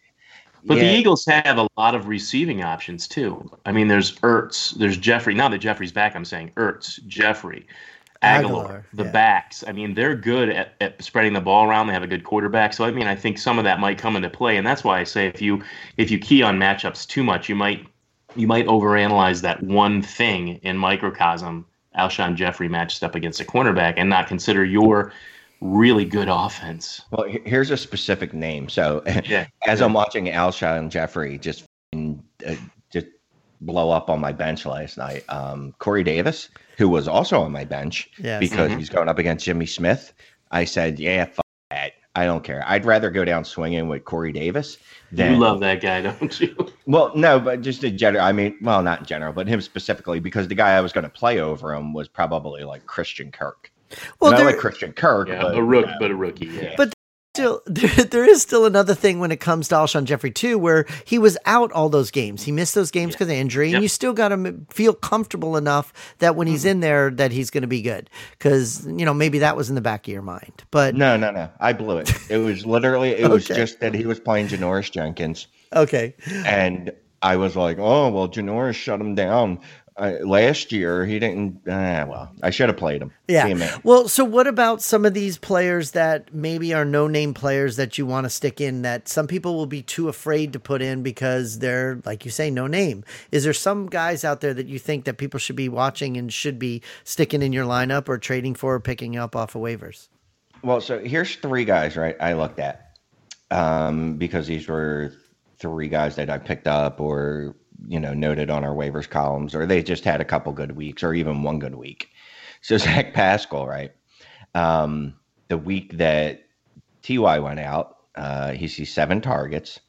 But yeah. the Eagles have a lot of receiving options, too. I mean, there's Ertz, there's Jeffrey. Now that Jeffrey's back, I'm saying Ertz, Jeffrey, Aguilar, Aguilar the yeah. backs. I mean, they're good at, at spreading the ball around. They have a good quarterback. So, I mean, I think some of that might come into play. And that's why I say if you if you key on matchups too much, you might you might overanalyze that one thing in microcosm, Alshon Jeffrey matched up against a cornerback, and not consider your really good offense. Well, here's a specific name. So yeah. as yeah. I'm watching Alshon Jeffrey just uh, just blow up on my bench last night, um, Corey Davis, who was also on my bench yes. because mm-hmm. he's going up against Jimmy Smith, I said, yeah, fuck that. I don't care. I'd rather go down swinging with Corey Davis than... You love that guy, don't you? Well, no, but just in general. I mean, well, not in general, but him specifically, because the guy I was going to play over him was probably like Christian Kirk. Well, I like Christian Kirk, yeah, but, a rook, you know, but a rookie. Yeah. But still, there, there is still another thing when it comes to Alshon Jeffrey too, where he was out all those games. He missed those games because yeah. of injury, yep. and you still got to feel comfortable enough that when he's in there, that he's going to be good. Because you know maybe that was in the back of your mind. But no, no, no, I blew it. It was literally it okay. was just that he was playing Janoris Jenkins. Okay, and I was like, oh well, Janoris shut him down. Uh, last year, he didn't. Uh, well, I should have played him. Yeah. Well, so what about some of these players that maybe are no-name players that you want to stick in that some people will be too afraid to put in because they're, like you say, no name? Is there some guys out there that you think that people should be watching and should be sticking in your lineup or trading for or picking up off of waivers? Well, so here's three guys, right? I looked at um, because these were three guys that I picked up or. You know, noted on our waivers columns, or they just had a couple good weeks or even one good week. So Zach Pascal, right? Um, the week that T Y went out, uh, he sees seven targets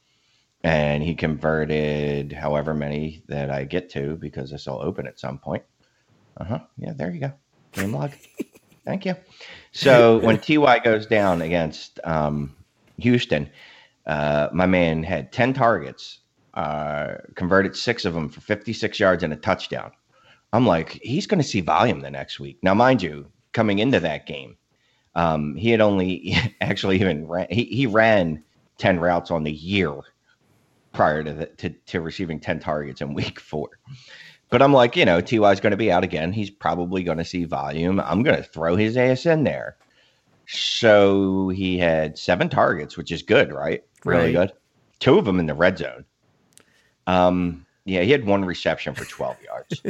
and he converted however many that I get to because this will open at some point. Uh-huh. Yeah, there you go. Game log. Thank you. So when T Y goes down against um, Houston, uh, my man had ten targets. Uh, converted six of them for fifty-six yards and a touchdown. I'm like, he's going to see volume the next week. Now, mind you, coming into that game, um, he had only actually even ran, he, he ran ten routes on the year prior to, the, to to receiving ten targets in week four. But I'm like, you know, T Y is going to be out again. He's probably going to see volume. I'm going to throw his ass in there. So he had seven targets, which is good, right? Really right. good. Two of them in the red zone. Um, yeah, he had one reception for twelve yards.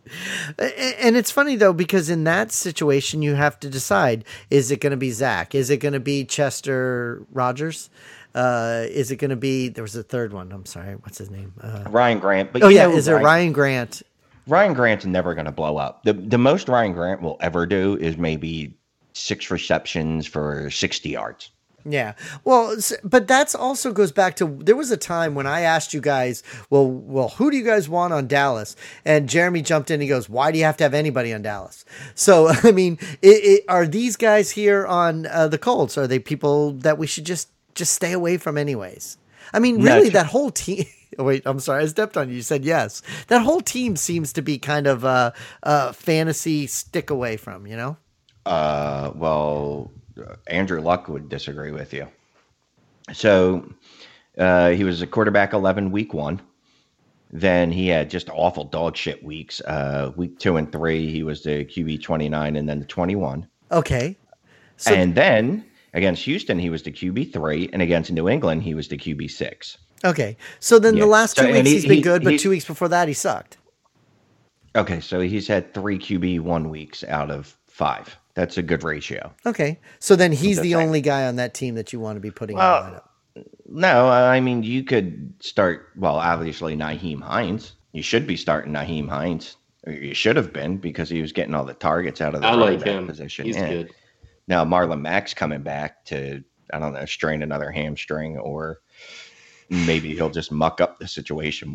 And it's funny, though, because in that situation, you have to decide, is it going to be Zach? Is it going to be Chester Rogers? Uh, is it going to be, there was a third one. I'm sorry. What's his name? Uh, Ryan Grant. But oh, yeah. Is Ryan, it Ryan Grant? Ryan Grant's never going to blow up. The the most Ryan Grant will ever do is maybe six receptions for sixty yards. Yeah. Well, but that's also goes back to, there was a time when I asked you guys, well, well, who do you guys want on Dallas? And Jeremy jumped in and he goes, why do you have to have anybody on Dallas? So, I mean, it, it, are these guys here on uh, the Colts? Are they people that we should just, just stay away from anyways? I mean, really, no, that whole team. Oh, wait, I'm sorry. I stepped on you. You said yes. That whole team seems to be kind of a, a fantasy stick away from, you know? Uh, well, Andrew Luck would disagree with you. So uh, he was a quarterback eleven week one. Then he had just awful dog shit weeks. Uh, week two and three, he was the Q B twenty-nine and then the twenty-one. Okay. So and then against Houston, he was the Q B three. And against New England, he was the Q B six. Okay. So then yeah. the last two so, weeks he, he's been he, good, but he, two weeks before that he sucked. Okay. So he's had three Q B one weeks out of five. That's a good ratio. Okay. So then he's the only guy on that team that you want to be putting well, in the lineup. No, I mean, you could start, well, obviously Nyheim Hines. You should be starting Nyheim Hines. Or you should have been because he was getting all the targets out of the I like him. position. He's yeah. good. Now, Marlon Mack's coming back to, I don't know, strain another hamstring, or maybe he'll just muck up the situation,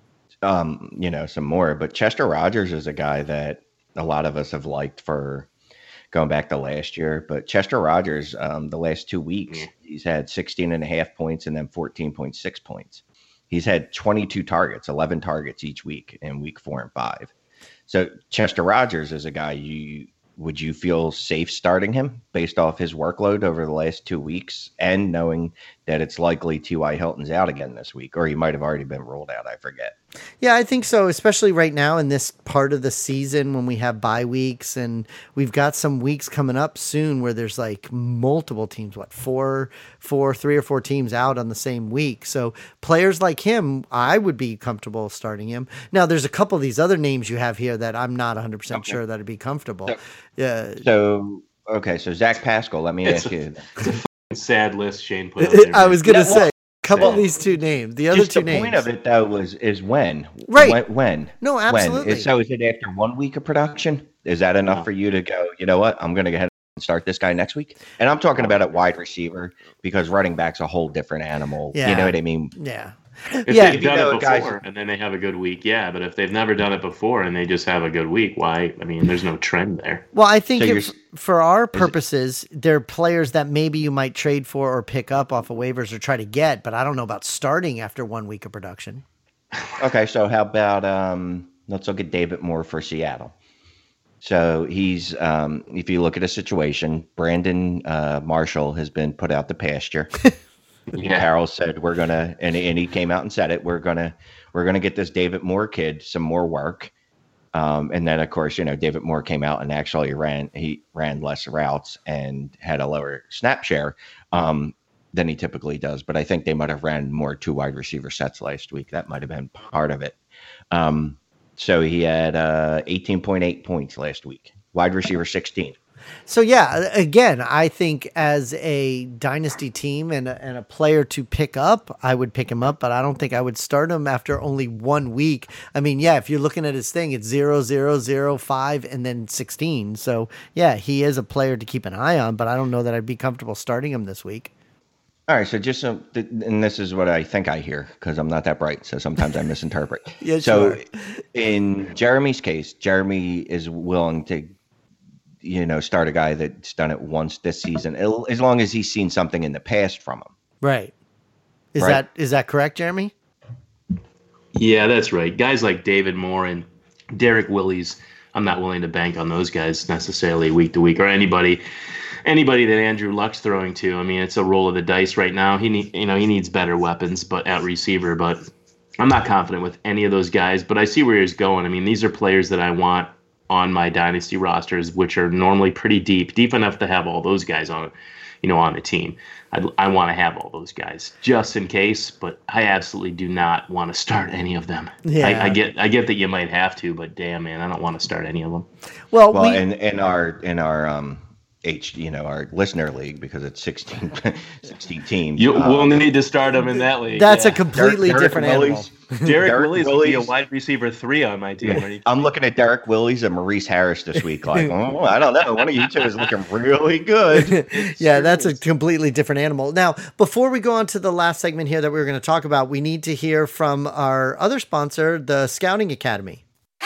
um, you know, some more. But Chester Rogers is a guy that a lot of us have liked for going back to last year, but Chester Rogers, um, the last two weeks, mm. he's had sixteen and a half points and then fourteen point six points. He's had twenty-two targets, eleven targets each week in week four and five. So Chester Rogers is a guy you, would you feel safe starting him based off his workload over the last two weeks and knowing that it's likely T Y. Hilton's out again this week, or he might have already been ruled out. I forget. Yeah, I think so, especially right now in this part of the season when we have bye weeks and we've got some weeks coming up soon where there's like multiple teams, what, four, four, three or four teams out on the same week. So players like him, I would be comfortable starting him. Now, there's a couple of these other names you have here that I'm not one hundred percent okay. sure that I'd be comfortable. So, yeah. So, okay, so Zach Pascal, let me it's ask a, you. It's a fucking sad list Shane put out there. I was going to yeah, say. Well, couple well, of these two names. The other just two the names. The point of it, though, was is when. Right. When? when? No, absolutely. When? So is it after one week of production? Is that enough no. for you to go, you know what, I'm going to go ahead and start this guy next week? And I'm talking about at wide receiver because running back's a whole different animal. Yeah. You know what I mean? Yeah. If yeah. they've done it before guys, and then they have a good week, yeah. But if they've never done it before and they just have a good week, why? I mean, there's no trend there. Well, I think so if, for our purposes, it, they're players that maybe you might trade for or pick up off of waivers or try to get, but I don't know about starting after one week of production. Okay, so how about um, let's look at David Moore for Seattle. So he's, um, if you look at a situation, Brandon uh, Marshall has been put out to pasture. Yeah. Carroll said we're gonna, and, and he came out and said it. We're gonna, we're gonna get this David Moore kid some more work, um, and then of course, you know, David Moore came out and actually ran, he ran less routes and had a lower snap share um, than he typically does. But I think they might have ran more two wide receiver sets last week. That might have been part of it. Um, so he had uh, eighteen point eight points last week. Wide receiver sixteen. So, yeah, again, I think as a dynasty team and a, and a player to pick up, I would pick him up, but I don't think I would start him after only one week. I mean, yeah, if you're looking at his thing, it's zero, zero, zero, five, and then sixteen. So, yeah, he is a player to keep an eye on, but I don't know that I'd be comfortable starting him this week. All right, so just so, and this is what I think I hear because I'm not that bright, so sometimes I misinterpret. Yeah, so, sure. In Jeremy's case, Jeremy is willing to, you know, start a guy that's done it once this season, as long as he's seen something in the past from him. Right. Is right? that is that correct, Jeremy? Yeah, that's right. Guys like David Moore and Derek Willis, I'm not willing to bank on those guys necessarily week to week, or anybody anybody that Andrew Luck's throwing to. I mean, it's a roll of the dice right now. He need, you know, he needs better weapons, but at receiver, but I'm not confident with any of those guys, but I see where he's going. I mean, these are players that I want on my dynasty rosters, which are normally pretty deep, deep enough to have all those guys on, you know, on the team. I'd, I want to have all those guys just in case, but I absolutely do not want to start any of them. Yeah. I, I get, I get that you might have to, but damn, man, I don't want to start any of them. Well, well, we, in, in our, in our, um, H, you know, our listener league because it's sixteen, sixteen teams. You um, will need to start them in that league. That's yeah. a completely Derek, different Derek animal. Willis, Derek, Derek Willis will be a Willis. wide receiver three on my team. Right? I'm looking at Derek Willis and Maurice Harris this week. Like, oh, I don't know. One of you two is looking really good. Yeah, that's a completely different animal. Now, before we go on to the last segment here that we were going to talk about, we need to hear from our other sponsor, the Scouting Academy.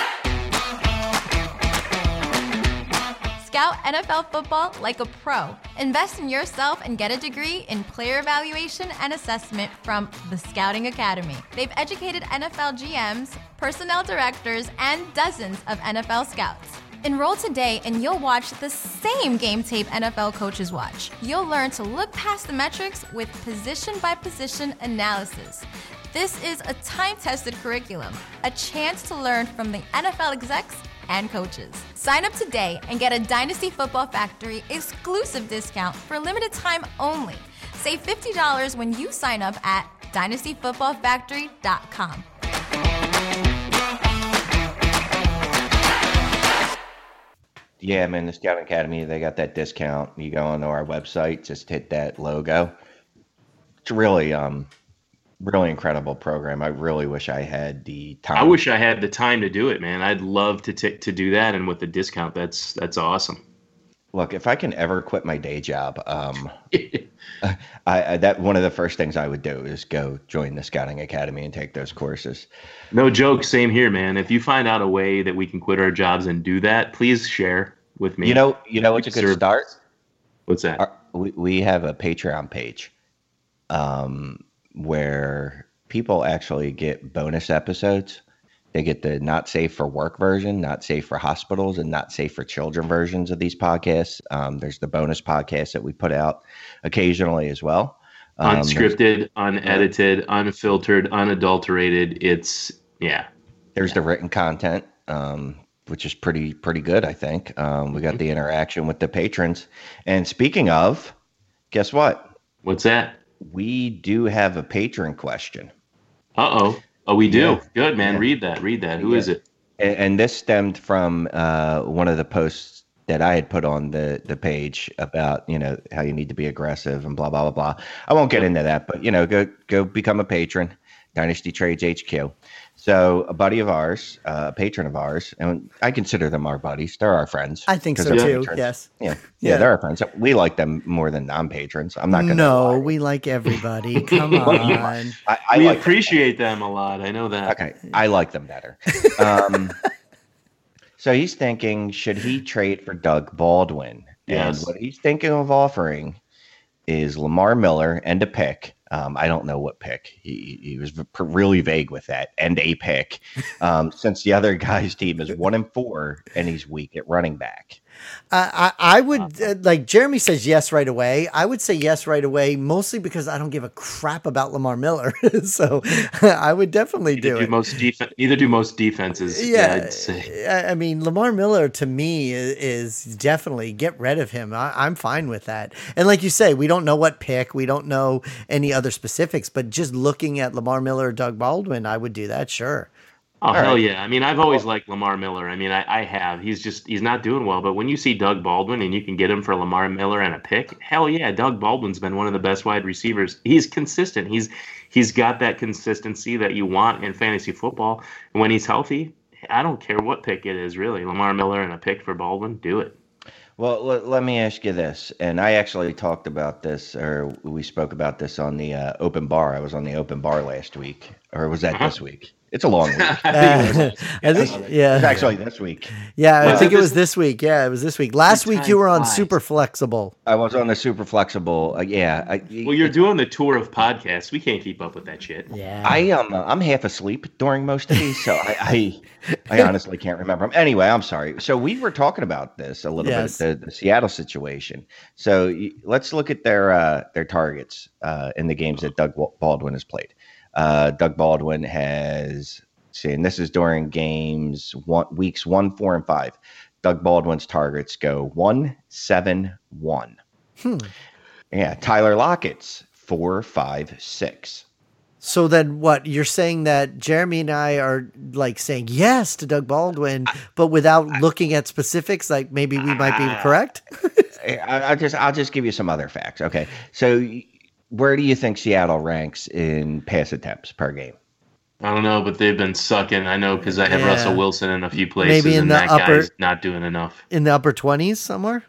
Scout N F L football like a pro. Invest in yourself and get a degree in player evaluation and assessment from the Scouting Academy. They've educated N F L G Ms, personnel directors, and dozens of N F L scouts. Enroll today and you'll watch the same game tape N F L coaches watch. You'll learn to look past the metrics with position-by-position analysis. This is a time-tested curriculum, a chance to learn from the N F L execs and coaches. Sign up today and get a Dynasty Football Factory exclusive discount for a limited time only. Save fifty dollars when you sign up at dynasty football factory dot com. Yeah, man, the Scouting Academy, they got that discount. You go onto our website, just hit that logo. It's really, um, really incredible program. I really wish I had the time. I wish I had the time to do it, man. I'd love to t- to do that, and with the discount, that's that's awesome. Look, if I can ever quit my day job, um, I, I that one of the first things I would do is go join the Scouting Academy and take those courses. No joke, same here, man. If you find out a way that we can quit our jobs and do that, please share with me. You know, you know, it's a good Serve- start. What's that? Our, we we have a Patreon page, um, where people actually get bonus episodes. They get the not safe for work version, not safe for hospitals, and not safe for children versions of these podcasts. Um, there's the bonus podcast that we put out occasionally as well. Um, Unscripted, unedited, unfiltered, unadulterated. It's yeah. There's the written content, um, which is pretty pretty good, I think. Um, we got the interaction with the patrons. And speaking of, guess what? What's that? We do have a patron question. Uh-oh. Oh, we do. Yeah. Good, man. Yeah. Read that. Read that. Who Yeah. is it? And, and this stemmed from uh, one of the posts that I had put on the, the page about, you know, how you need to be aggressive and blah, blah, blah, blah. I won't get into that, but, you know, go go become a patron, Dynasty Trades H Q. So a buddy of ours, uh, a patron of ours, and I consider them our buddies. They're our friends. I think 'cause so they're too. patrons. Yes. Yeah. yeah. Yeah. they're our friends. We like them more than non-patrons. I'm not going to No, lie. we like everybody. Come on. I, I we like appreciate them a lot. I know that. Okay, I like them better. Um, so he's thinking, should he trade for Doug Baldwin? Yes. And what he's thinking of offering is Lamar Miller and a pick. Um, I don't know what pick. He he was v- really vague with that, and a pick. Um, since the other guy's team is one and four, and he's weak at running back. I, I I would, uh, like Jeremy says yes right away. I would say yes right away, mostly because I don't give a crap about Lamar Miller. So I would definitely Neither do do it. most def- Neither do most defenses. Yeah, I'd say. I I mean, Lamar Miller to me is, is definitely get rid of him. I, I'm fine with that. And like you say, we don't know what pick, we don't know any other specifics, but just looking at Lamar Miller or Doug Baldwin, I would do that. Sure. Oh, hell right. yeah. I mean, I've always liked Lamar Miller. I mean, I, I have. He's just, he's not doing well. But when you see Doug Baldwin and you can get him for Lamar Miller and a pick, hell yeah, Doug Baldwin's been one of the best wide receivers. He's consistent. He's He's got that consistency that you want in fantasy football. And when he's healthy, I don't care what pick it is, really. Lamar Miller and a pick for Baldwin, do it. Well, let, let me ask you this, and I actually talked about this, or we spoke about this on the uh, open bar. I was on the open bar last week, or was that Uh-huh. this week? It's a long week. Uh, I think, It's yeah. actually this week. Yeah, I Was think it it was this- this week. Yeah, it was this week. Last The week time you were on flies. Super Flexible. I was on the super flexible. Uh, yeah. I, Well, you're doing the tour of podcasts. We can't keep up with that shit. Yeah. I am. Uh, I'm half asleep during most of these, so I, I, I honestly can't remember them. Anyway, I'm sorry. So we were talking about this a little Yes. bit, the, the Seattle situation. So y- let's look at their uh, their targets uh, in the games that Doug Wa- Baldwin has played. Uh, Doug Baldwin has, see, and this is during games one, weeks one, four, and five. Doug Baldwin's targets go one, seven, one. Hmm. Yeah, Tyler Lockett's four, five, six. So then what you're saying that Jeremy and I are like saying yes to Doug Baldwin, but without looking at specifics, like maybe we might be correct. I, I'll just I'll just give you some other facts. Okay, so where do you think Seattle ranks in pass attempts per game? I don't know, but they've been sucking. I know because I have Yeah. Russell Wilson in a few places, Maybe in and the that upper- guy's not doing enough. In the upper twenties somewhere?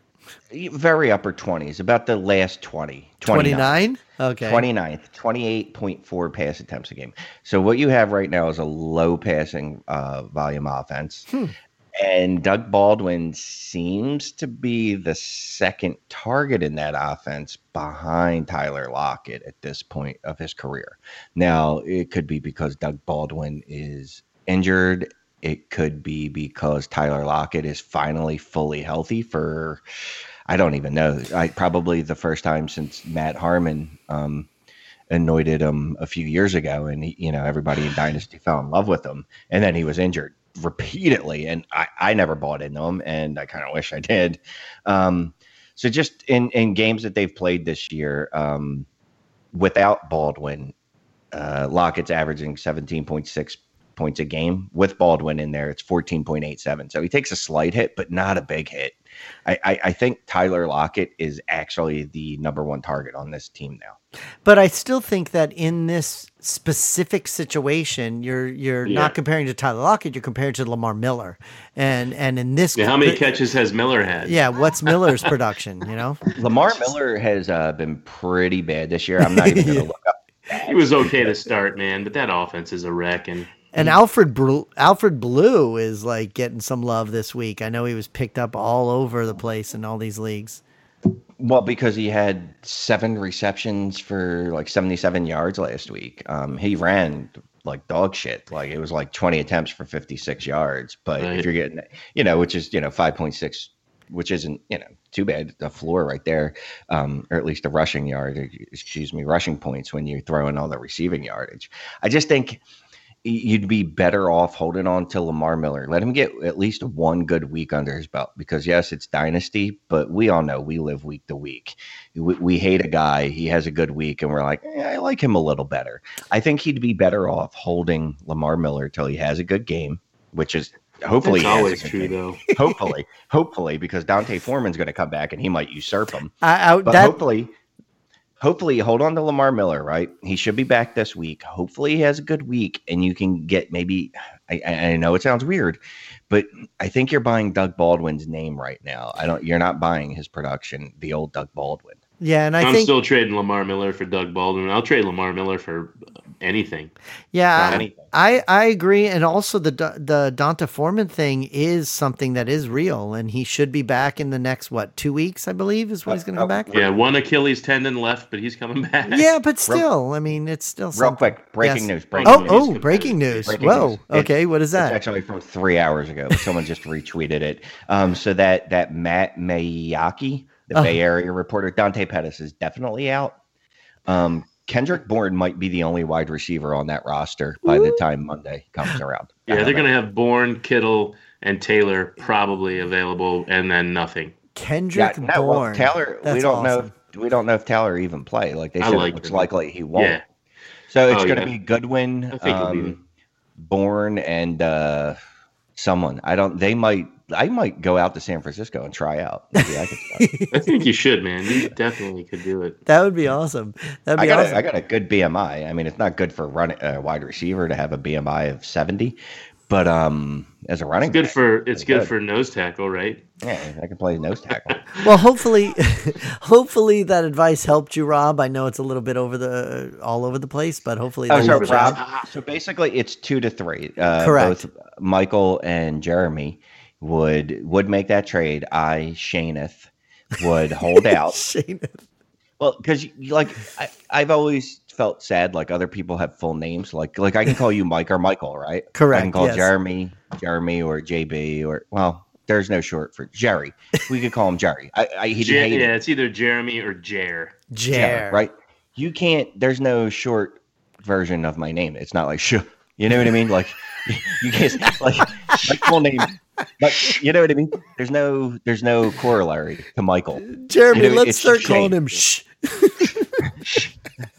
Very upper twenties, about the last twenty. twenty-nine? Okay. twenty-ninth, twenty-eight point four pass attempts a game. So what you have right now is a low passing uh, volume offense. Hmm. And Doug Baldwin seems to be the second target in that offense behind Tyler Lockett at this point of his career. Now, it could be because Doug Baldwin is injured. It could be because Tyler Lockett is finally fully healthy for, I don't even know, I probably the first time since Matt Harmon um, anointed him a few years ago. And, he, you know, everybody in Dynasty fell in love with him. And then he was injured repeatedly, and I, I never bought into them, and I kind of wish I did. Um, so just in, in games that they've played this year, um, without Baldwin, uh, Lockett's averaging seventeen point six points a game. With Baldwin in there, it's fourteen point eight seven. So he takes a slight hit, but not a big hit. I, I, I think Tyler Lockett is actually the number one target on this team now. But I still think that in this specific situation, you're you're Yeah. not comparing to Tyler Lockett, you're comparing to Lamar Miller. And and in this Yeah, how many catches has Miller had? Yeah, what's Miller's production, you know? Lamar Miller has uh, been pretty bad this year. I'm not even going to look up. He was okay to start, man, but that offense is a wreck. And And Alfred Blue, Alfred Blue is like getting some love this week. I know he was picked up all over the place in all these leagues. Well, because he had seven receptions for like seventy-seven yards last week. Um, he ran like dog shit. Like it was like twenty attempts for fifty-six yards. But Right. if you're getting, you know, which is, you know, five point six, which isn't, you know, too bad, a floor right there, um, or at least a rushing yard, or, excuse me, rushing points when you throw in all the receiving yardage. I just think you'd be better off holding on to Lamar Miller. Let him get at least one good week under his belt, because yes, it's dynasty, but we all know we live week to week. We, we hate a guy. He has a good week and we're like, eh, I like him a little better. I think he'd be better off holding Lamar Miller till he has a good game, which is hopefully that's he has always a good true, game. though. hopefully, hopefully, because Dante Foreman's going to come back and he might usurp him. I, I, But that, hopefully, hopefully, hold on to Lamar Miller, right? He should be back this week. Hopefully, he has a good week, and you can get maybe. I, I know it sounds weird, but I think you're buying Doug Baldwin's name right now. I don't. You're not buying his production, the old Doug Baldwin. yeah, and I I'm think still trading Lamar Miller for Doug Baldwin. I'll trade Lamar Miller for anything. yeah, anything. I, I agree, and also the the Donta Foreman thing is something that is real, and he should be back in the next what two weeks, I believe, is when he's going to come back. Yeah, one Achilles tendon left, but he's coming back. Yeah, but still, I mean, it's still Real something. quick, breaking Yes. news. Breaking Oh, news. oh, breaking news! Breaking Whoa, news. okay, what is It's that? actually from three hours ago. Someone just retweeted it. Um, so that that Matt Mayaki, the Oh. Bay Area reporter, Dante Pettis is definitely out. Um, Kendrick Bourne might be the only wide receiver on that roster by the time Monday comes around. I Yeah, don't they're know. going to have Bourne, Kittle, and Taylor probably available, and then nothing. Kendrick Yeah, no, well, Bourne. Taylor. we That's don't awesome. know. We don't know if Taylor even play. Like they I said, like it looks him. likely he won't. Yeah. So it's Oh, going to yeah. be Goodwin, I think he'll be um, Bourne, and uh, someone. I don't. They might. I might go out to San Francisco and try out. Maybe I could. Start. I think you should, man. You definitely could do it. That would be awesome. That'd I be got. awesome. A, I got a good B M I. I mean, it's not good for running a uh, wide receiver to have a B M I of seventy, but um, as a running, It's good back, for it's pretty good for nose tackle, right? Yeah, I can play nose tackle. Well, hopefully, hopefully that advice helped you, Rob. I know it's a little bit over the all over the place, but hopefully. Oh, that so helped you out. Rob. So basically, it's two to three. Uh, Correct. Both Michael and Jeremy would would make that trade. I Shaneth would hold out. Shane. Well, because you like I, I've always felt sad. Like other people have full names. Like like I can call you Mike or Michael, right? Correct, I can call yes. Jeremy Jeremy or J B or well, there's no short for Jerry. We could call him Jerry. I, I he Jer- hated yeah, it's either Jeremy or Jer. Jer. right? You can't. There's no short version of my name. It's not like sh. You know what I mean? Like you guys like my full name. But you know what I mean? There's no there's no corollary to Michael. Jeremy, You know, let's it's start Shane. calling him Shh.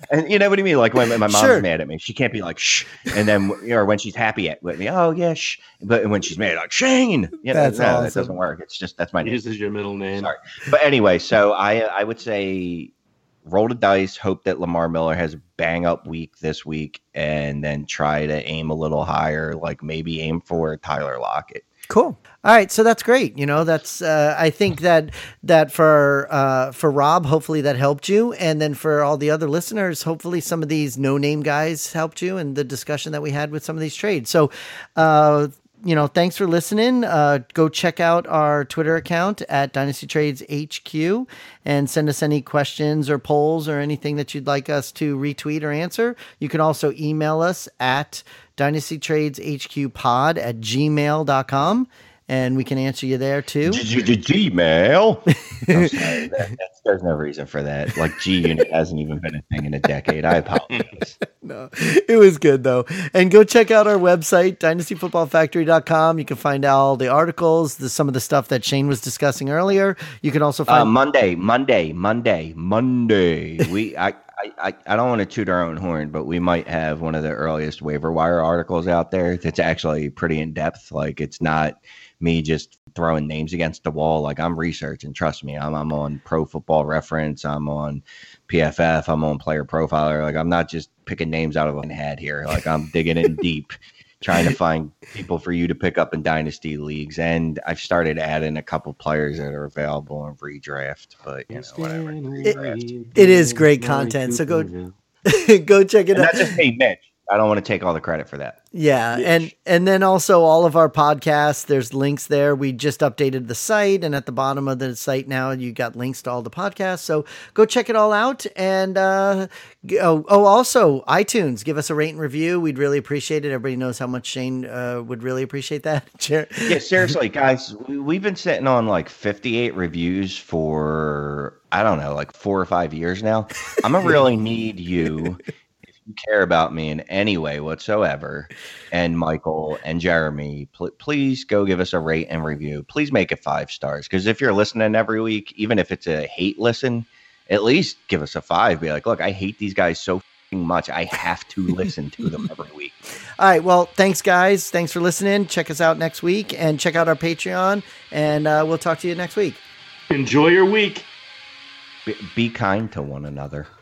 And you know what I mean? Like when, when my mom's Sure. mad at me, she can't be like, shh. And then, or when she's happy at with me, oh, yeah, shh. But when she's mad, like, Shane. You know, That's no, awesome. that doesn't work. It's just, that's my name. Uses your middle name. Sorry. But anyway, so I, I would say roll the dice, hope that Lamar Miller has a bang up week this week, and then try to aim a little higher, like maybe aim for Tyler Lockett. Cool. All right, so that's great. You know, that's uh, I think that that for uh, for Rob, hopefully that helped you, and then for all the other listeners, hopefully some of these no name guys helped you, and the discussion that we had with some of these trades. So, uh, you know, thanks for listening. Uh, go check out our Twitter account at Dynasty Trades H Q and send us any questions or polls or anything that you'd like us to retweet or answer. You can also email us at dynastytradeshqpod at gmail dot com, and we can answer you there too. Gmail. I'm sorry, that, that's, there's no reason for that. Like G Unit hasn't even been a thing in a decade. I apologize. No, it was good though. And go check out our website, dynasty football factory dot com. You can find all the articles, the, some of the stuff that Shane was discussing earlier. You can also find uh, Monday, Monday, Monday, Monday. We, I, I, I don't want to toot our own horn, but we might have one of the earliest waiver wire articles out there that's actually pretty in depth. Like it's not me just throwing names against the wall. Like I'm researching. Trust me, I'm I'm on Pro Football Reference. I'm on P F F. I'm on Player Profiler. Like I'm not just picking names out of a hat here. Like I'm digging in deep, trying to find people for you to pick up in dynasty leagues. And I've started adding a couple players that are available in redraft. But you know, whatever. It, it is great content. So go go check it and out. Not just hey Mitch. I don't want to take all the credit for that. Yeah, and and then also all of our podcasts, there's links there. We just updated the site, and at the bottom of the site now, you got links to all the podcasts. So go check it all out. And uh, oh, oh, also iTunes, give us a rate and review. We'd really appreciate it. Everybody knows how much Shane uh, would really appreciate that. Yeah, seriously, guys, we, we've been sitting on like fifty-eight reviews for I don't know, like four or five years now. I'm gonna really need you. Care about me in any way whatsoever, and Michael and Jeremy, pl- please go give us a rate and review. Please make it five stars, because if you're listening every week, even if it's a hate listen, at least give us a five. Be like, look, I hate these guys so much, I have to listen to them every week. All right, well, thanks guys, thanks for listening. Check us out next week, and check out our Patreon, and uh, we'll talk to you next week. Enjoy your week. Be, be kind to one another.